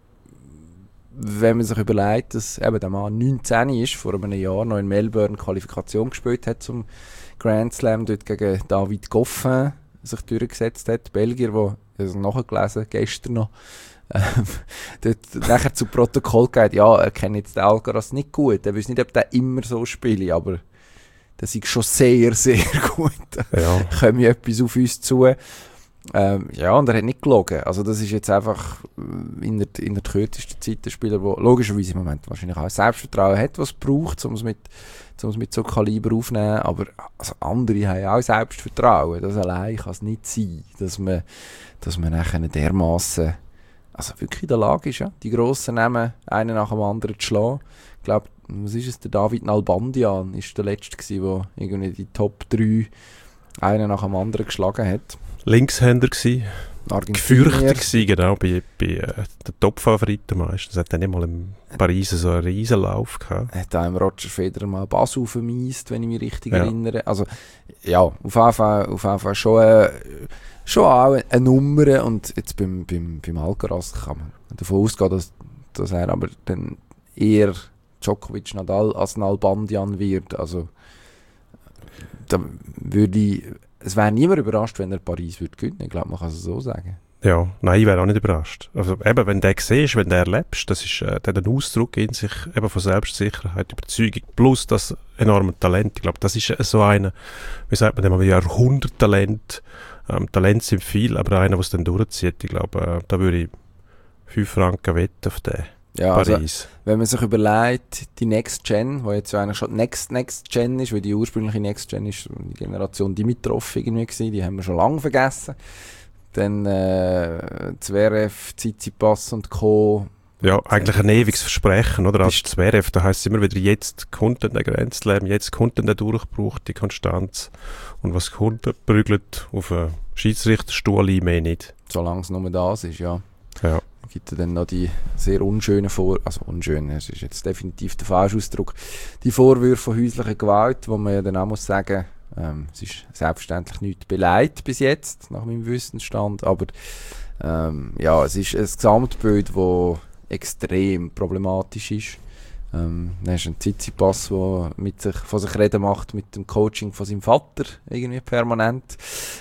wenn man sich überlegt, dass eben der Mann 19 ist, vor einem Jahr noch in Melbourne Qualifikation gespielt hat zum Grand Slam, dort gegen David Goffin sich durchgesetzt hat, Belgier, der, ich habe nachgelesen, gestern noch, dort nachher zu Protokoll geht, ja, er kennt jetzt den Alcaraz nicht gut, er weiß nicht, ob der immer so spielt, aber das ist schon sehr, sehr gut.
Ja.
Kommt etwas auf uns zu. Ja, und er hat nicht gelogen. Also das ist jetzt einfach in der kürzesten Zeit der Spieler, der logischerweise im Moment wahrscheinlich auch Selbstvertrauen hat, was es braucht, um es mit so Kaliber aufzunehmen. Aber also andere haben auch Selbstvertrauen. Das allein kann es nicht sein, dass man nachher dermassen also wirklich in der Lage ist, ja, die grossen Namen einen nach dem anderen zu schlagen. Ich glaube, was ist es, der David Nalbandian ist der Letzte gewesen, der irgendwie die Top 3 einen nach dem anderen geschlagen hat.
Linkshänder gsi, gefürchtet gsi, genau, bei den Top-Favoriten meistens. Hat er nicht mal in Paris so einen Riesenlauf gehabt.
Hat auch Roger Federer mal Basel vermiest, wenn ich mich richtig erinnere. Also ja, auf jeden Fall schon auch eine Nummer. Und jetzt beim Alcaraz kann man davon ausgehen, dass er aber dann eher Djokovic, Nadal als Nalbandian wird. Also da es wäre niemand überrascht, wenn er Paris würde gewinnen. Ich glaube, man kann es so sagen.
Ja, nein, ich wäre auch nicht überrascht. Also eben, wenn du den siehst, wenn du den erlebst, das ist der hat einen Ausdruck in sich eben von Selbstsicherheit, Überzeugung, plus das enorme Talent. Ich glaube, das ist so einer, wie sagt man dem, ein Jahrhunderttalent. Talent sind viel, aber einer, der es dann durchzieht, ich glaube, da würde ich 5 Franken wetten auf den.
Ja,
Paris.
also, wenn man sich überlegt, die Next Gen, die jetzt ja eigentlich schon Next Gen ist, weil die ursprüngliche Next Gen ist die Generation Dimitrov irgendwie gewesen, die haben wir schon lange vergessen. Dann Zverev, Tsitsipas und Co.
Ja, eigentlich ein ewiges Versprechen, oder? Als Zverev, da heisst es immer wieder, jetzt kommt dann der Grand Slam, jetzt kommt dann der Durchbruch, die Konstanz. Und was kommt, prügelt auf einen Schiedsrichterstuhl ein, mehr nicht.
Solange es nur das ist, ja.
Ja.
Gibt es dann noch die sehr unschönen es ist jetzt definitiv der falsche Ausdruck, die Vorwürfe von häuslicher Gewalt, wo man ja dann auch muss sagen, es ist selbstverständlich nicht beleidigt bis jetzt, nach meinem Wissensstand, aber ja, es ist ein Gesamtbild, das extrem problematisch ist. Dann hast du einen Tsitsipas, der von sich reden macht mit dem Coaching von seinem Vater, irgendwie permanent.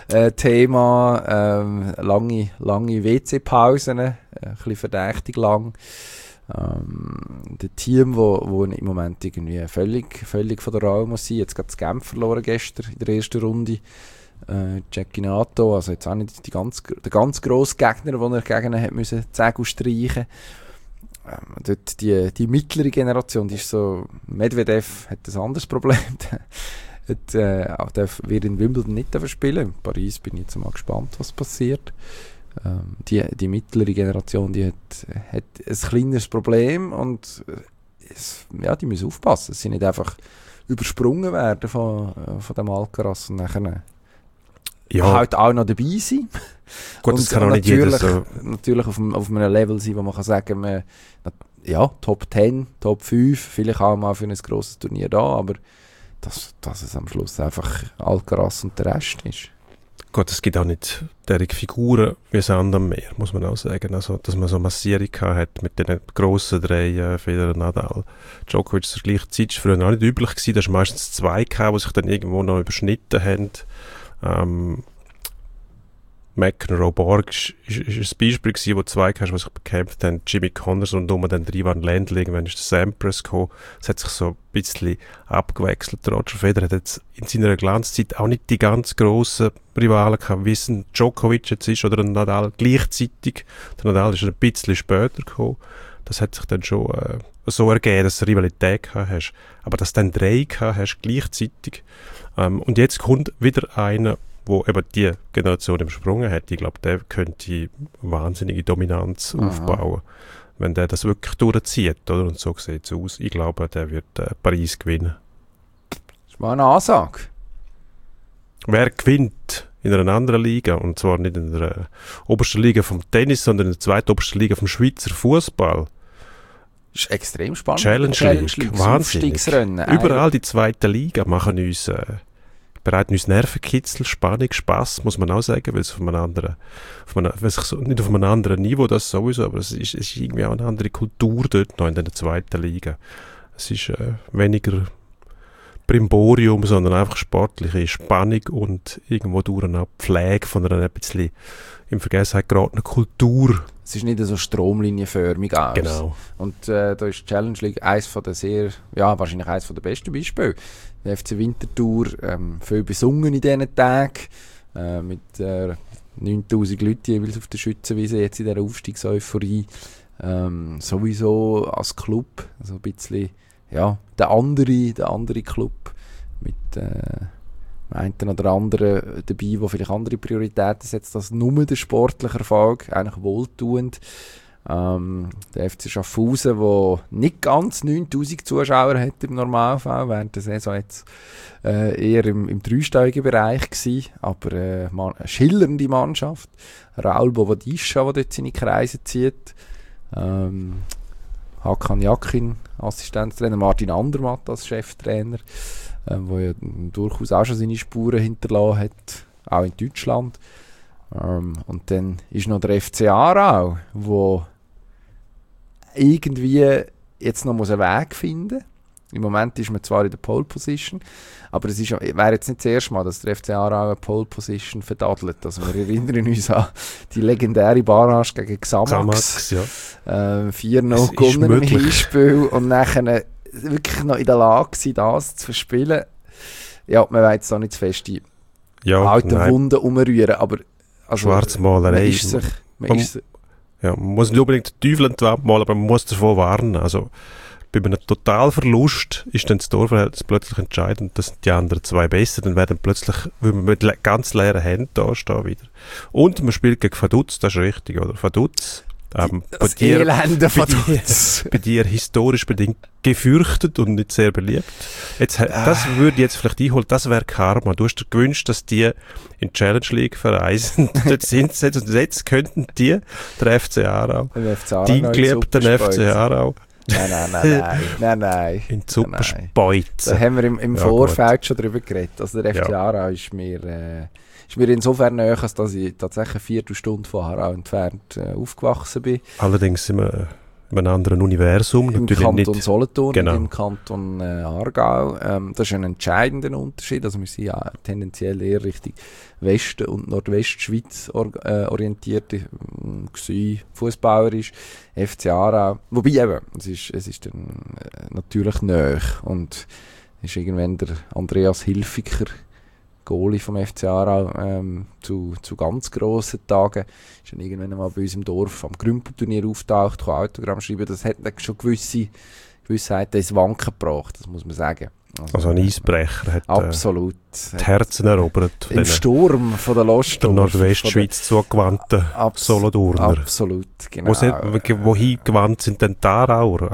Thema, lange WC-Pausen, ein bisschen verdächtig lang. Der Team, wo im Moment irgendwie völlig von der Reihe muss sein. Jetzt gerade das Genf verloren gestern in der ersten Runde. Cecchinato, also jetzt auch nicht der ganz grosse Gegner, den er gegen ihn hat müssen Zähne streichen. Dort die mittlere Generation, die ist so, Medvedev hat ein anderes Problem. Wird in Wimbledon nicht spielen. In Paris bin ich jetzt mal gespannt, was passiert. Die mittlere Generation, die hat ein kleineres Problem und die müssen aufpassen, dass sie nicht einfach übersprungen werden von dem Alcaraz und nachher halt auch noch dabei sein.
Gut, das kann auch nicht jeder so.
Natürlich auf einem Level sein, wo man kann sagen, Top 10, Top 5, vielleicht auch mal für ein grosses Turnier da, aber dass es am Schluss einfach Alcaraz und der Rest ist.
Gut, es gibt auch nicht derige Figuren wie Sand am Meer, muss man auch sagen. Also, dass man so eine Massierung hat mit den grossen 3, Federer, Nadal, Djokovic zur gleichen Zeit, war früher auch nicht üblich gewesen. Da war meistens 2 gehabt, die sich dann irgendwo noch überschnitten haben. McEnroe Borg ist ein Beispiel gewesen, wo 2 hast, die sich bekämpft haben. Jimmy Connors und dann 3 waren Ländling, wenn ist der Sampras gekommen. Es hat sich so ein bisschen abgewechselt. Roger Federer hat jetzt in seiner Glanzzeit auch nicht die ganz grossen Rivalen gehabt, wie es ein Djokovic jetzt ist oder ein Nadal gleichzeitig. Der Nadal ist ein bisschen später gekommen. Das hat sich dann schon so ergeben, dass du Rivalität gehabt hast. Aber dass du dann 3 gehabt hast gleichzeitig. Und jetzt kommt wieder einer, wo eben die Generation übersprungen hat. Ich glaube, der könnte wahnsinnige Dominanz aufbauen, wenn der das wirklich durchzieht, oder? Und so sieht es aus. Ich glaube, der wird Paris gewinnen.
Das ist mal eine Ansage.
Wer gewinnt in einer anderen Liga, und zwar nicht in der obersten Liga vom Tennis, sondern in der zweitobersten Liga vom Schweizer Fußball?
Das ist extrem spannend.
Challenge League. Wahnsinnig. Überall die zweite Liga bereiten uns Nervenkitzel, Spannung, Spass, muss man auch sagen, weil es nicht auf einem anderen Niveau das sowieso, aber es ist irgendwie auch eine andere Kultur dort noch in der zweiten Liga. Es ist weniger Brimborium, sondern einfach sportliche Spannung und irgendwo durch eine Pflege von einer ein bisschen in Vergessenheit geratenen Kultur.
Es ist nicht so stromlinienförmig aus.
Genau.
Und da ist die Challenge League wahrscheinlich eines der besten Beispiele. Der FC Winterthur, viel besungen in diesen Tagen, mit 9000 Leuten jeweils auf der Schützenwiese, jetzt in dieser Aufstiegseuphorie. Sowieso als Club, also ein bisschen, der andere Club mit einen oder anderen dabei, der vielleicht andere Prioritäten setzt als nur der sportliche Erfolg, eigentlich wohltuend. Der FC Schaffhausen, der nicht ganz 9000 Zuschauer hat im Normalfall, während der Saison jetzt eher im dreistelligen Bereich gewesen, aber eine schillernde Mannschaft. Raul Bobadischa, der dort seine Kreise zieht. Hakan Yakin, Assistenztrainer, Martin Andermatt als Cheftrainer, der ja durchaus auch schon seine Spuren hinterlassen hat, auch in Deutschland. Und dann ist noch der FC Aarau, wo irgendwie jetzt noch einen Weg finden muss. Im Moment ist man zwar in der Pole Position, aber es wäre jetzt nicht das erste Mal, dass der FC Aarau eine Pole Position verdadelt. Also wir erinnern uns an die legendäre Barrage gegen Xamax.
Ja.
4-0 gewonnen im Hinspiel und nachher wirklich noch in der Lage sein, das zu verspielen. Ja, man will jetzt da nicht zu fest die alten Wunden umrühren, aber also,
Schwarzmalerei. Man muss nicht unbedingt den Teufel in die Wand malen, aber man muss davon warnen. Also bei einem Totalverlust ist dann das Torverhältnis plötzlich entscheidend. Das sind die anderen 2 besser. Dann werden plötzlich, weil man mit ganz leeren Händen da stehen wieder. Und man spielt gegen Vaduz, das ist richtig, oder? Vaduz.
Das elende Vaduz.
Bei dir historisch bedingt gefürchtet und nicht sehr beliebt. Das würde ich jetzt vielleicht einholen, das wäre Karma. Du hast dir gewünscht, dass die in die Challenge League verreisen. Dort sind sie jetzt, und jetzt könnten die, der FC Aarau, dein geliebten FC Aarau,
Nein.
in die Suppe speuzen.
Da haben wir im Vorfeld schon drüber geredet. Also der FC Aarau ist mir insofern näher, dass ich tatsächlich eine Viertelstunde von Aarau entfernt aufgewachsen bin.
Allerdings sind wir in einem anderen Universum.
Im
natürlich
Kanton
nicht.
Solothurn
Genau.
und im Kanton Aargau. Das ist ein entscheidender Unterschied. Also wir sind ja tendenziell eher Richtung Westen und Nordwestschweiz orientiert fußballerisch. FC Aarau. Wobei eben, es ist dann natürlich näher. Und ist irgendwann der Andreas Hilfiger, Goalie vom FC Aarau, zu ganz grossen Tagen, ist dann irgendwann mal bei uns im Dorf am Grümpelturnier auftaucht, kann Autogramm schreiben. Das hat dann schon Gewissheit ins Wanken gebracht, das muss man sagen.
Also ein Eisbrecher hat
absolut
die Herzen erobert.
Im Sturm von der Lostdorf.
Der Nordwestschweiz zugewandten Solothurner.
Absolut, genau.
Wohin gewandt sind denn die Aarauer?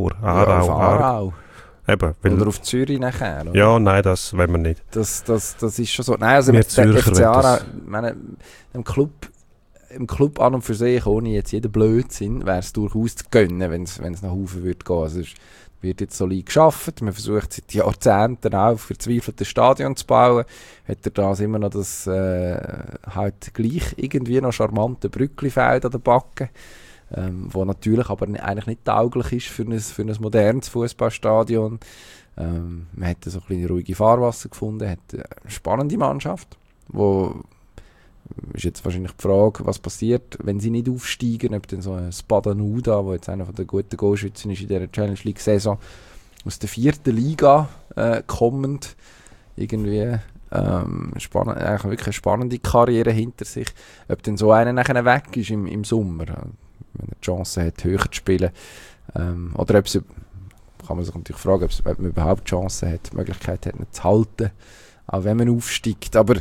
Aarau. Eben,
oder auf Zürich nachher. Oder?
Ja, nein, das wollen wir nicht.
Das ist schon so. Nein, also
wir
mit der
Zürcher
FC Aarau, im Club an und für sich, ohne jetzt jeden Blödsinn, wäre es durchaus zu gönnen, wenn es nach Haufen würde gehen. Also es wird jetzt solid gearbeitet. Man versucht seit Jahrzehnten auch auf verzweifeltes Stadion zu bauen. Hat er das immer noch das halt gleich irgendwie noch charmante Brücklifeld an der Backe. Wo natürlich aber eigentlich nicht tauglich ist für ein modernes Fußballstadion. Man hat so ein bisschen ruhige Fahrwasser gefunden, hat eine spannende Mannschaft, wo ist jetzt wahrscheinlich die Frage, was passiert, wenn sie nicht aufsteigen, ob dann so ein Spadanuda, der jetzt einer der guten Goalschützen ist in dieser Challenge League Saison, aus der 4. Liga kommend, irgendwie eigentlich wirklich eine spannende Karriere hinter sich, ob dann so einer nachher weg ist im Sommer. Wenn er die Chance hat, höher zu spielen. Oder ob es, kann man sich natürlich fragen, ob man überhaupt die Chance hat, die Möglichkeit hat, ihn zu halten, auch wenn man aufsteigt. Aber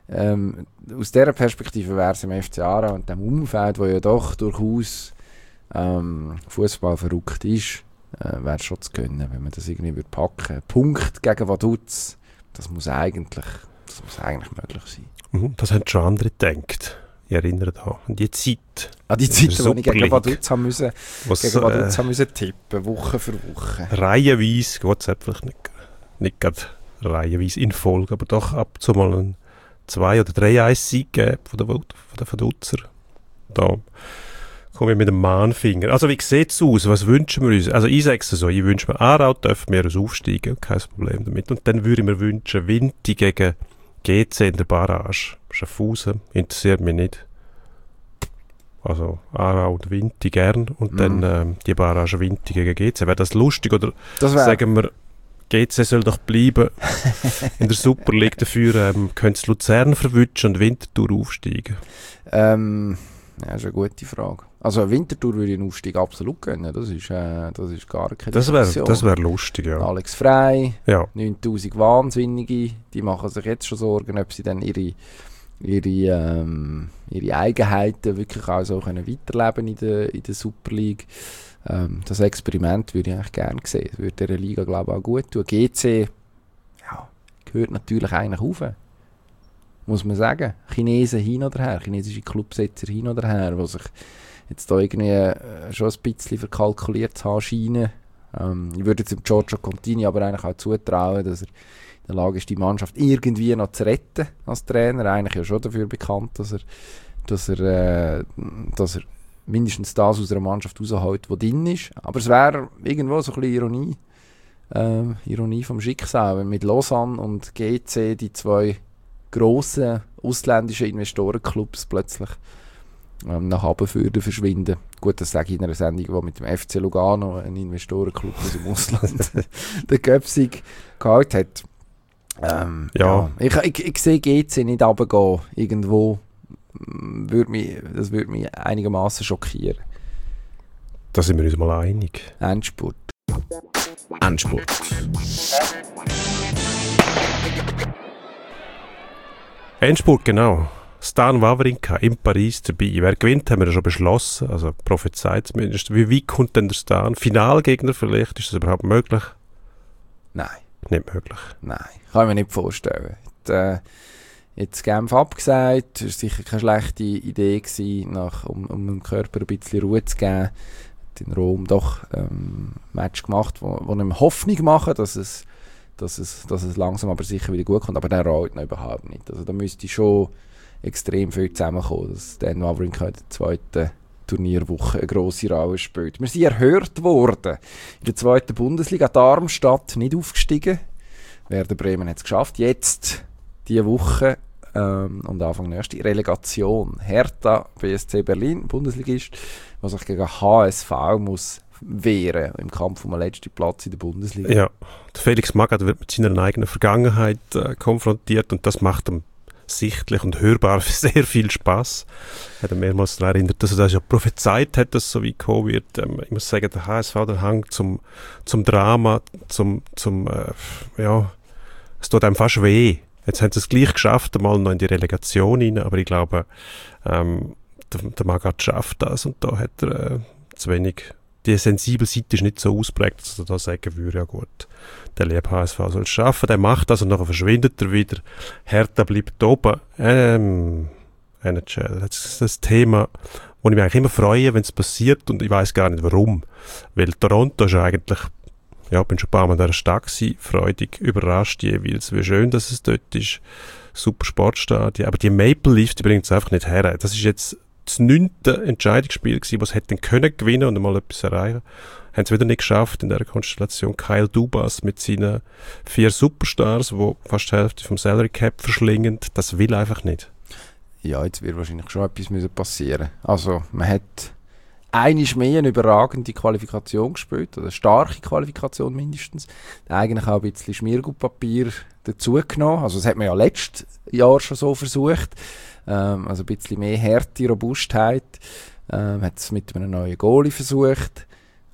aus dieser Perspektive wäre es im FC Aarau und dem Umfeld, wo ja doch durchaus Fußball verrückt ist, wäre es schon zu gönnen, wenn man das irgendwie packen würde. Punkt gegen Vaduz, das muss eigentlich möglich sein.
Das haben schon andere gedacht. Ich erinnere da an die Zeit.
An die Zeit, wo ich gegen Vaduz haben müssen tippen, Woche für Woche.
Reihenweise, Gott sei Dank nicht gerade reihenweise in Folge, aber doch ab und zu mal einen 2- oder 3-1-Sieg gegeben von den Vaduzer. Da komme ich mit dem Mahnfinger. Also wie sieht es aus? Was wünschen wir uns? Also ich sage es so, ich wünsche mir Aarau, dürfen wir aufsteigen, kein Problem damit. Und dann würde ich mir wünschen, Vinti gegen GC in der Barrage. Schaffhausen interessiert mich nicht. Also Aarau und Vinti gern. Und dann die Barrage Vinti gegen GC. Wäre das lustig? Oder sagen wir, GC soll doch bleiben in der Super League. Dafür können sie Luzern verwutschen und Winterthur aufsteigen?
Ja, das ist eine gute Frage. Also Winterthur würde ich einen Aufstieg absolut gönnen. Das ist gar keine Diskussion.
Das wär lustig, ja.
Alex Frey,
ja.
9000 Wahnsinnige, die machen sich jetzt schon Sorgen, ob sie dann ihre Eigenheiten wirklich auch so können weiterleben in der Super League. Das Experiment würde ich eigentlich gerne sehen. Das würde dieser Liga, glaube ich, auch gut tun. GC gehört natürlich eigentlich rauf. Muss man sagen. Chinesen hin oder her, chinesische Clubsitzer hin oder her, die sich jetzt da irgendwie schon ein bisschen verkalkuliert zu haben scheinen. Ich würde jetzt dem Giorgio Contini aber eigentlich auch zutrauen, dass er in der Lage ist, die Mannschaft irgendwie noch zu retten als Trainer. Eigentlich ja schon dafür bekannt, dass er mindestens das aus einer Mannschaft rausholt, die drin ist. Aber es wäre irgendwo so ein bisschen Ironie vom Schicksal, wenn mit Lausanne und GC die zwei grossen ausländischen Investorenclubs plötzlich nach Abendfürden verschwinden. Gut, das sage ich in einer Sendung, die mit dem FC Lugano, ein Investorenclub aus dem Ausland, den Göpsig gehalten hat. Ich sehe GC nicht runtergehen irgendwo. Das würde mich einigermaßen schockieren.
Da sind wir uns mal einig.
Endspurt.
Endspurt, genau. Stan Wawrinka in Paris dabei. Wer gewinnt, haben wir ja schon beschlossen. Also prophezeit zumindest. Wie weit kommt denn der Stan? Finalgegner vielleicht? Ist das überhaupt möglich?
Nein.
Nicht möglich?
Nein, kann ich mir nicht vorstellen. Jetzt Genf abgesagt, das war sicher keine schlechte Idee gewesen, um dem Körper ein bisschen Ruhe zu geben. Hat in Rom doch ein Match gemacht, wo ihm Hoffnung machen, dass es langsam aber sicher wieder gut kommt. Aber der rollt noch überhaupt nicht. Also da müsste schon extrem viel zusammenkommen, dass Dan Wawrinka in der zweiten Turnierwoche eine grosse Rolle spielt. Wir sind erhört worden. In der zweiten Bundesliga, Darmstadt nicht aufgestiegen. Werder Bremen hat es geschafft. Jetzt, diese Woche und Anfang nächste Relegation. Hertha, BSC Berlin, Bundesligist, was sich gegen HSV muss wehren im Kampf um den letzten Platz in der Bundesliga.
Ja, der Felix Magath wird mit seiner eigenen Vergangenheit konfrontiert und das macht ihm sichtlich und hörbar sehr viel Spaß. Er hat mehrmals daran erinnert, dass er das ja prophezeit hat, dass es so weit kommen wird. Ich muss sagen, der HSV, der Hang zum Drama, es tut einem fast weh. Jetzt haben sie es gleich geschafft, einmal noch in die Relegation rein, aber ich glaube, der Magath schafft das und da hat er zu wenig. Die sensible Seite ist nicht so ausprägt, dass er da sagen würde, ja gut, der liebe HSV soll es schaffen, der macht das und dann verschwindet er wieder. Hertha bleibt oben. NHL, das ist das Thema, wo ich mich eigentlich immer freue, wenn es passiert und ich weiß gar nicht warum. Weil Toronto ist eigentlich, ja, bin schon ein paar Mal in dieser Stadt gewesen, freudig überrascht jeweils, wie schön dass es dort ist. Super Sportstadion, aber die Maple Leafs, die bringen es einfach nicht her. Das ist jetzt das 9. Entscheidungsspiel gewesen, was hätten können gewinnen und mal etwas erreichen. Haben es wieder nicht geschafft in dieser Konstellation. Kyle Dubas mit seinen 4 Superstars, die fast die Hälfte vom Salary Cap verschlingen, das will einfach nicht.
Ja, jetzt wird wahrscheinlich schon etwas passieren müssen. Also, man hat einmal mehr eine überragende Qualifikation gespielt, oder eine starke Qualifikation mindestens. Eigentlich auch ein bisschen Schmiergutpapier dazugenommen. Also, das hat man ja letztes Jahr schon so versucht. Also ein bisschen mehr Härte, Robustheit. Hat es mit einem neuen Goalie versucht.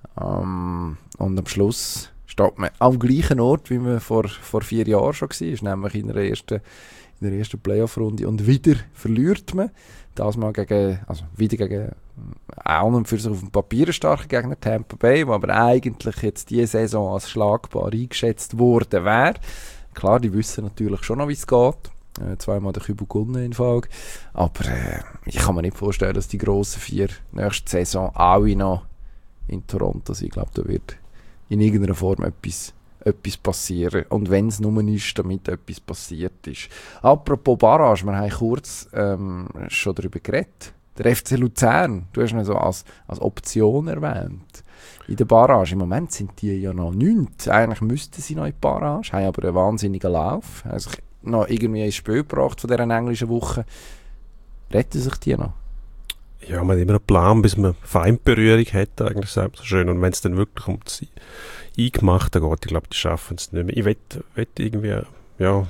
Und am Schluss steht man am gleichen Ort, wie man vor 4 Jahren schon war, nämlich in der ersten Playoff-Runde. Und wieder verliert man. Das mal wieder gegen auch und für sich auf dem Papier einen starken Gegner, Tampa Bay, wo aber eigentlich jetzt diese Saison als schlagbar eingeschätzt worden wäre. Klar, die wissen natürlich schon noch, wie es geht. 2-mal den Kübel gewonnen in Folge. Aber ich kann mir nicht vorstellen, dass die grossen 4 nächste Saison alle noch in Toronto sind. Ich glaube, da wird in irgendeiner Form etwas passieren. Und wenn es nur ist, damit etwas passiert ist. Apropos Barrage, wir haben kurz schon darüber geredet. Der FC Luzern, du hast ihn so als Option erwähnt. In der Barrage, im Moment sind die ja noch 9. Eigentlich müssten sie noch in die Barrage, haben aber einen wahnsinnigen Lauf. Also noch irgendwie ins Spiel gebracht von dieser englischen Woche. Retten sich die noch?
Ja, man hat immer einen Plan, bis man Feindberührung hat, eigentlich selbst so schön. Und wenn es dann wirklich um das Eingemachte geht, ich glaube, die schaffen es nicht mehr. Ich wette irgendwie, ja,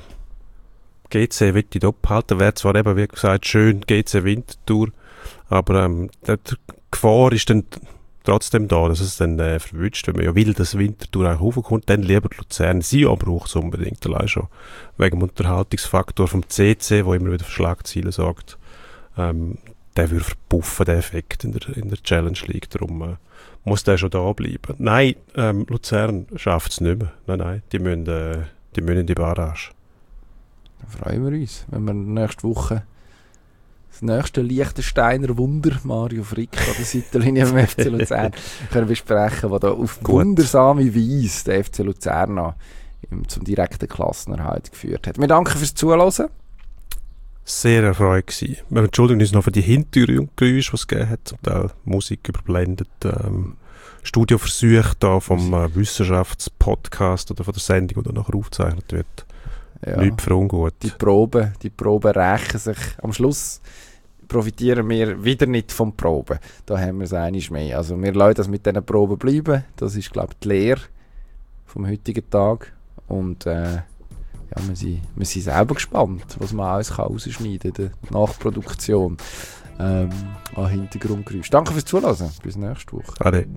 GC will ich abhalten, wäre zwar eben, wie gesagt, schön GC Winterthur, aber die Gefahr ist dann trotzdem da, dass es dann verwünscht, wenn man ja will, dass Winterthur auch raufkommt, dann lieber Luzern. Sie braucht es unbedingt, allein schon wegen dem Unterhaltungsfaktor vom CC, wo immer wieder für Schlagzeilen sorgt. Der würde verpuffen, der Effekt in der Challenge League, darum muss der schon da bleiben. Nein, Luzern schafft es nicht mehr. Nein, die müssen in die Barrage.
Dann freuen wir uns, wenn wir nächste Woche das nächste Liechtensteiner Wunder, Mario Frick, an der Seitenlinie vom FC Luzern können besprechen, der da auf wundersame Weise den FC Luzern zum direkten Klassenerhalt geführt hat. Wir danken fürs Zuhören.
sehr erfreut gewesen. Wir entschuldigen uns noch für die Hintergrundgeräusche, die es gegeben hat, zum Teil Musik überblendet, Studioversuche da vom Wissenschaftspodcast oder von der Sendung, die nachher aufgezeichnet wird.
Ja.
Nichts für ungut.
Die Proben rächen sich. Am Schluss profitieren wir wieder nicht vom Proben. Da haben wir es einmal mehr. Also wir lassen das mit diesen Proben bleiben. Das ist, glaube ich, die Lehre vom heutigen Tag. Und ja, wir sind selber gespannt, was man alles rausschneiden kann in der Nachproduktion an Hintergrundgeräusch. Danke fürs Zuhören. Bis nächste Woche.
Ade.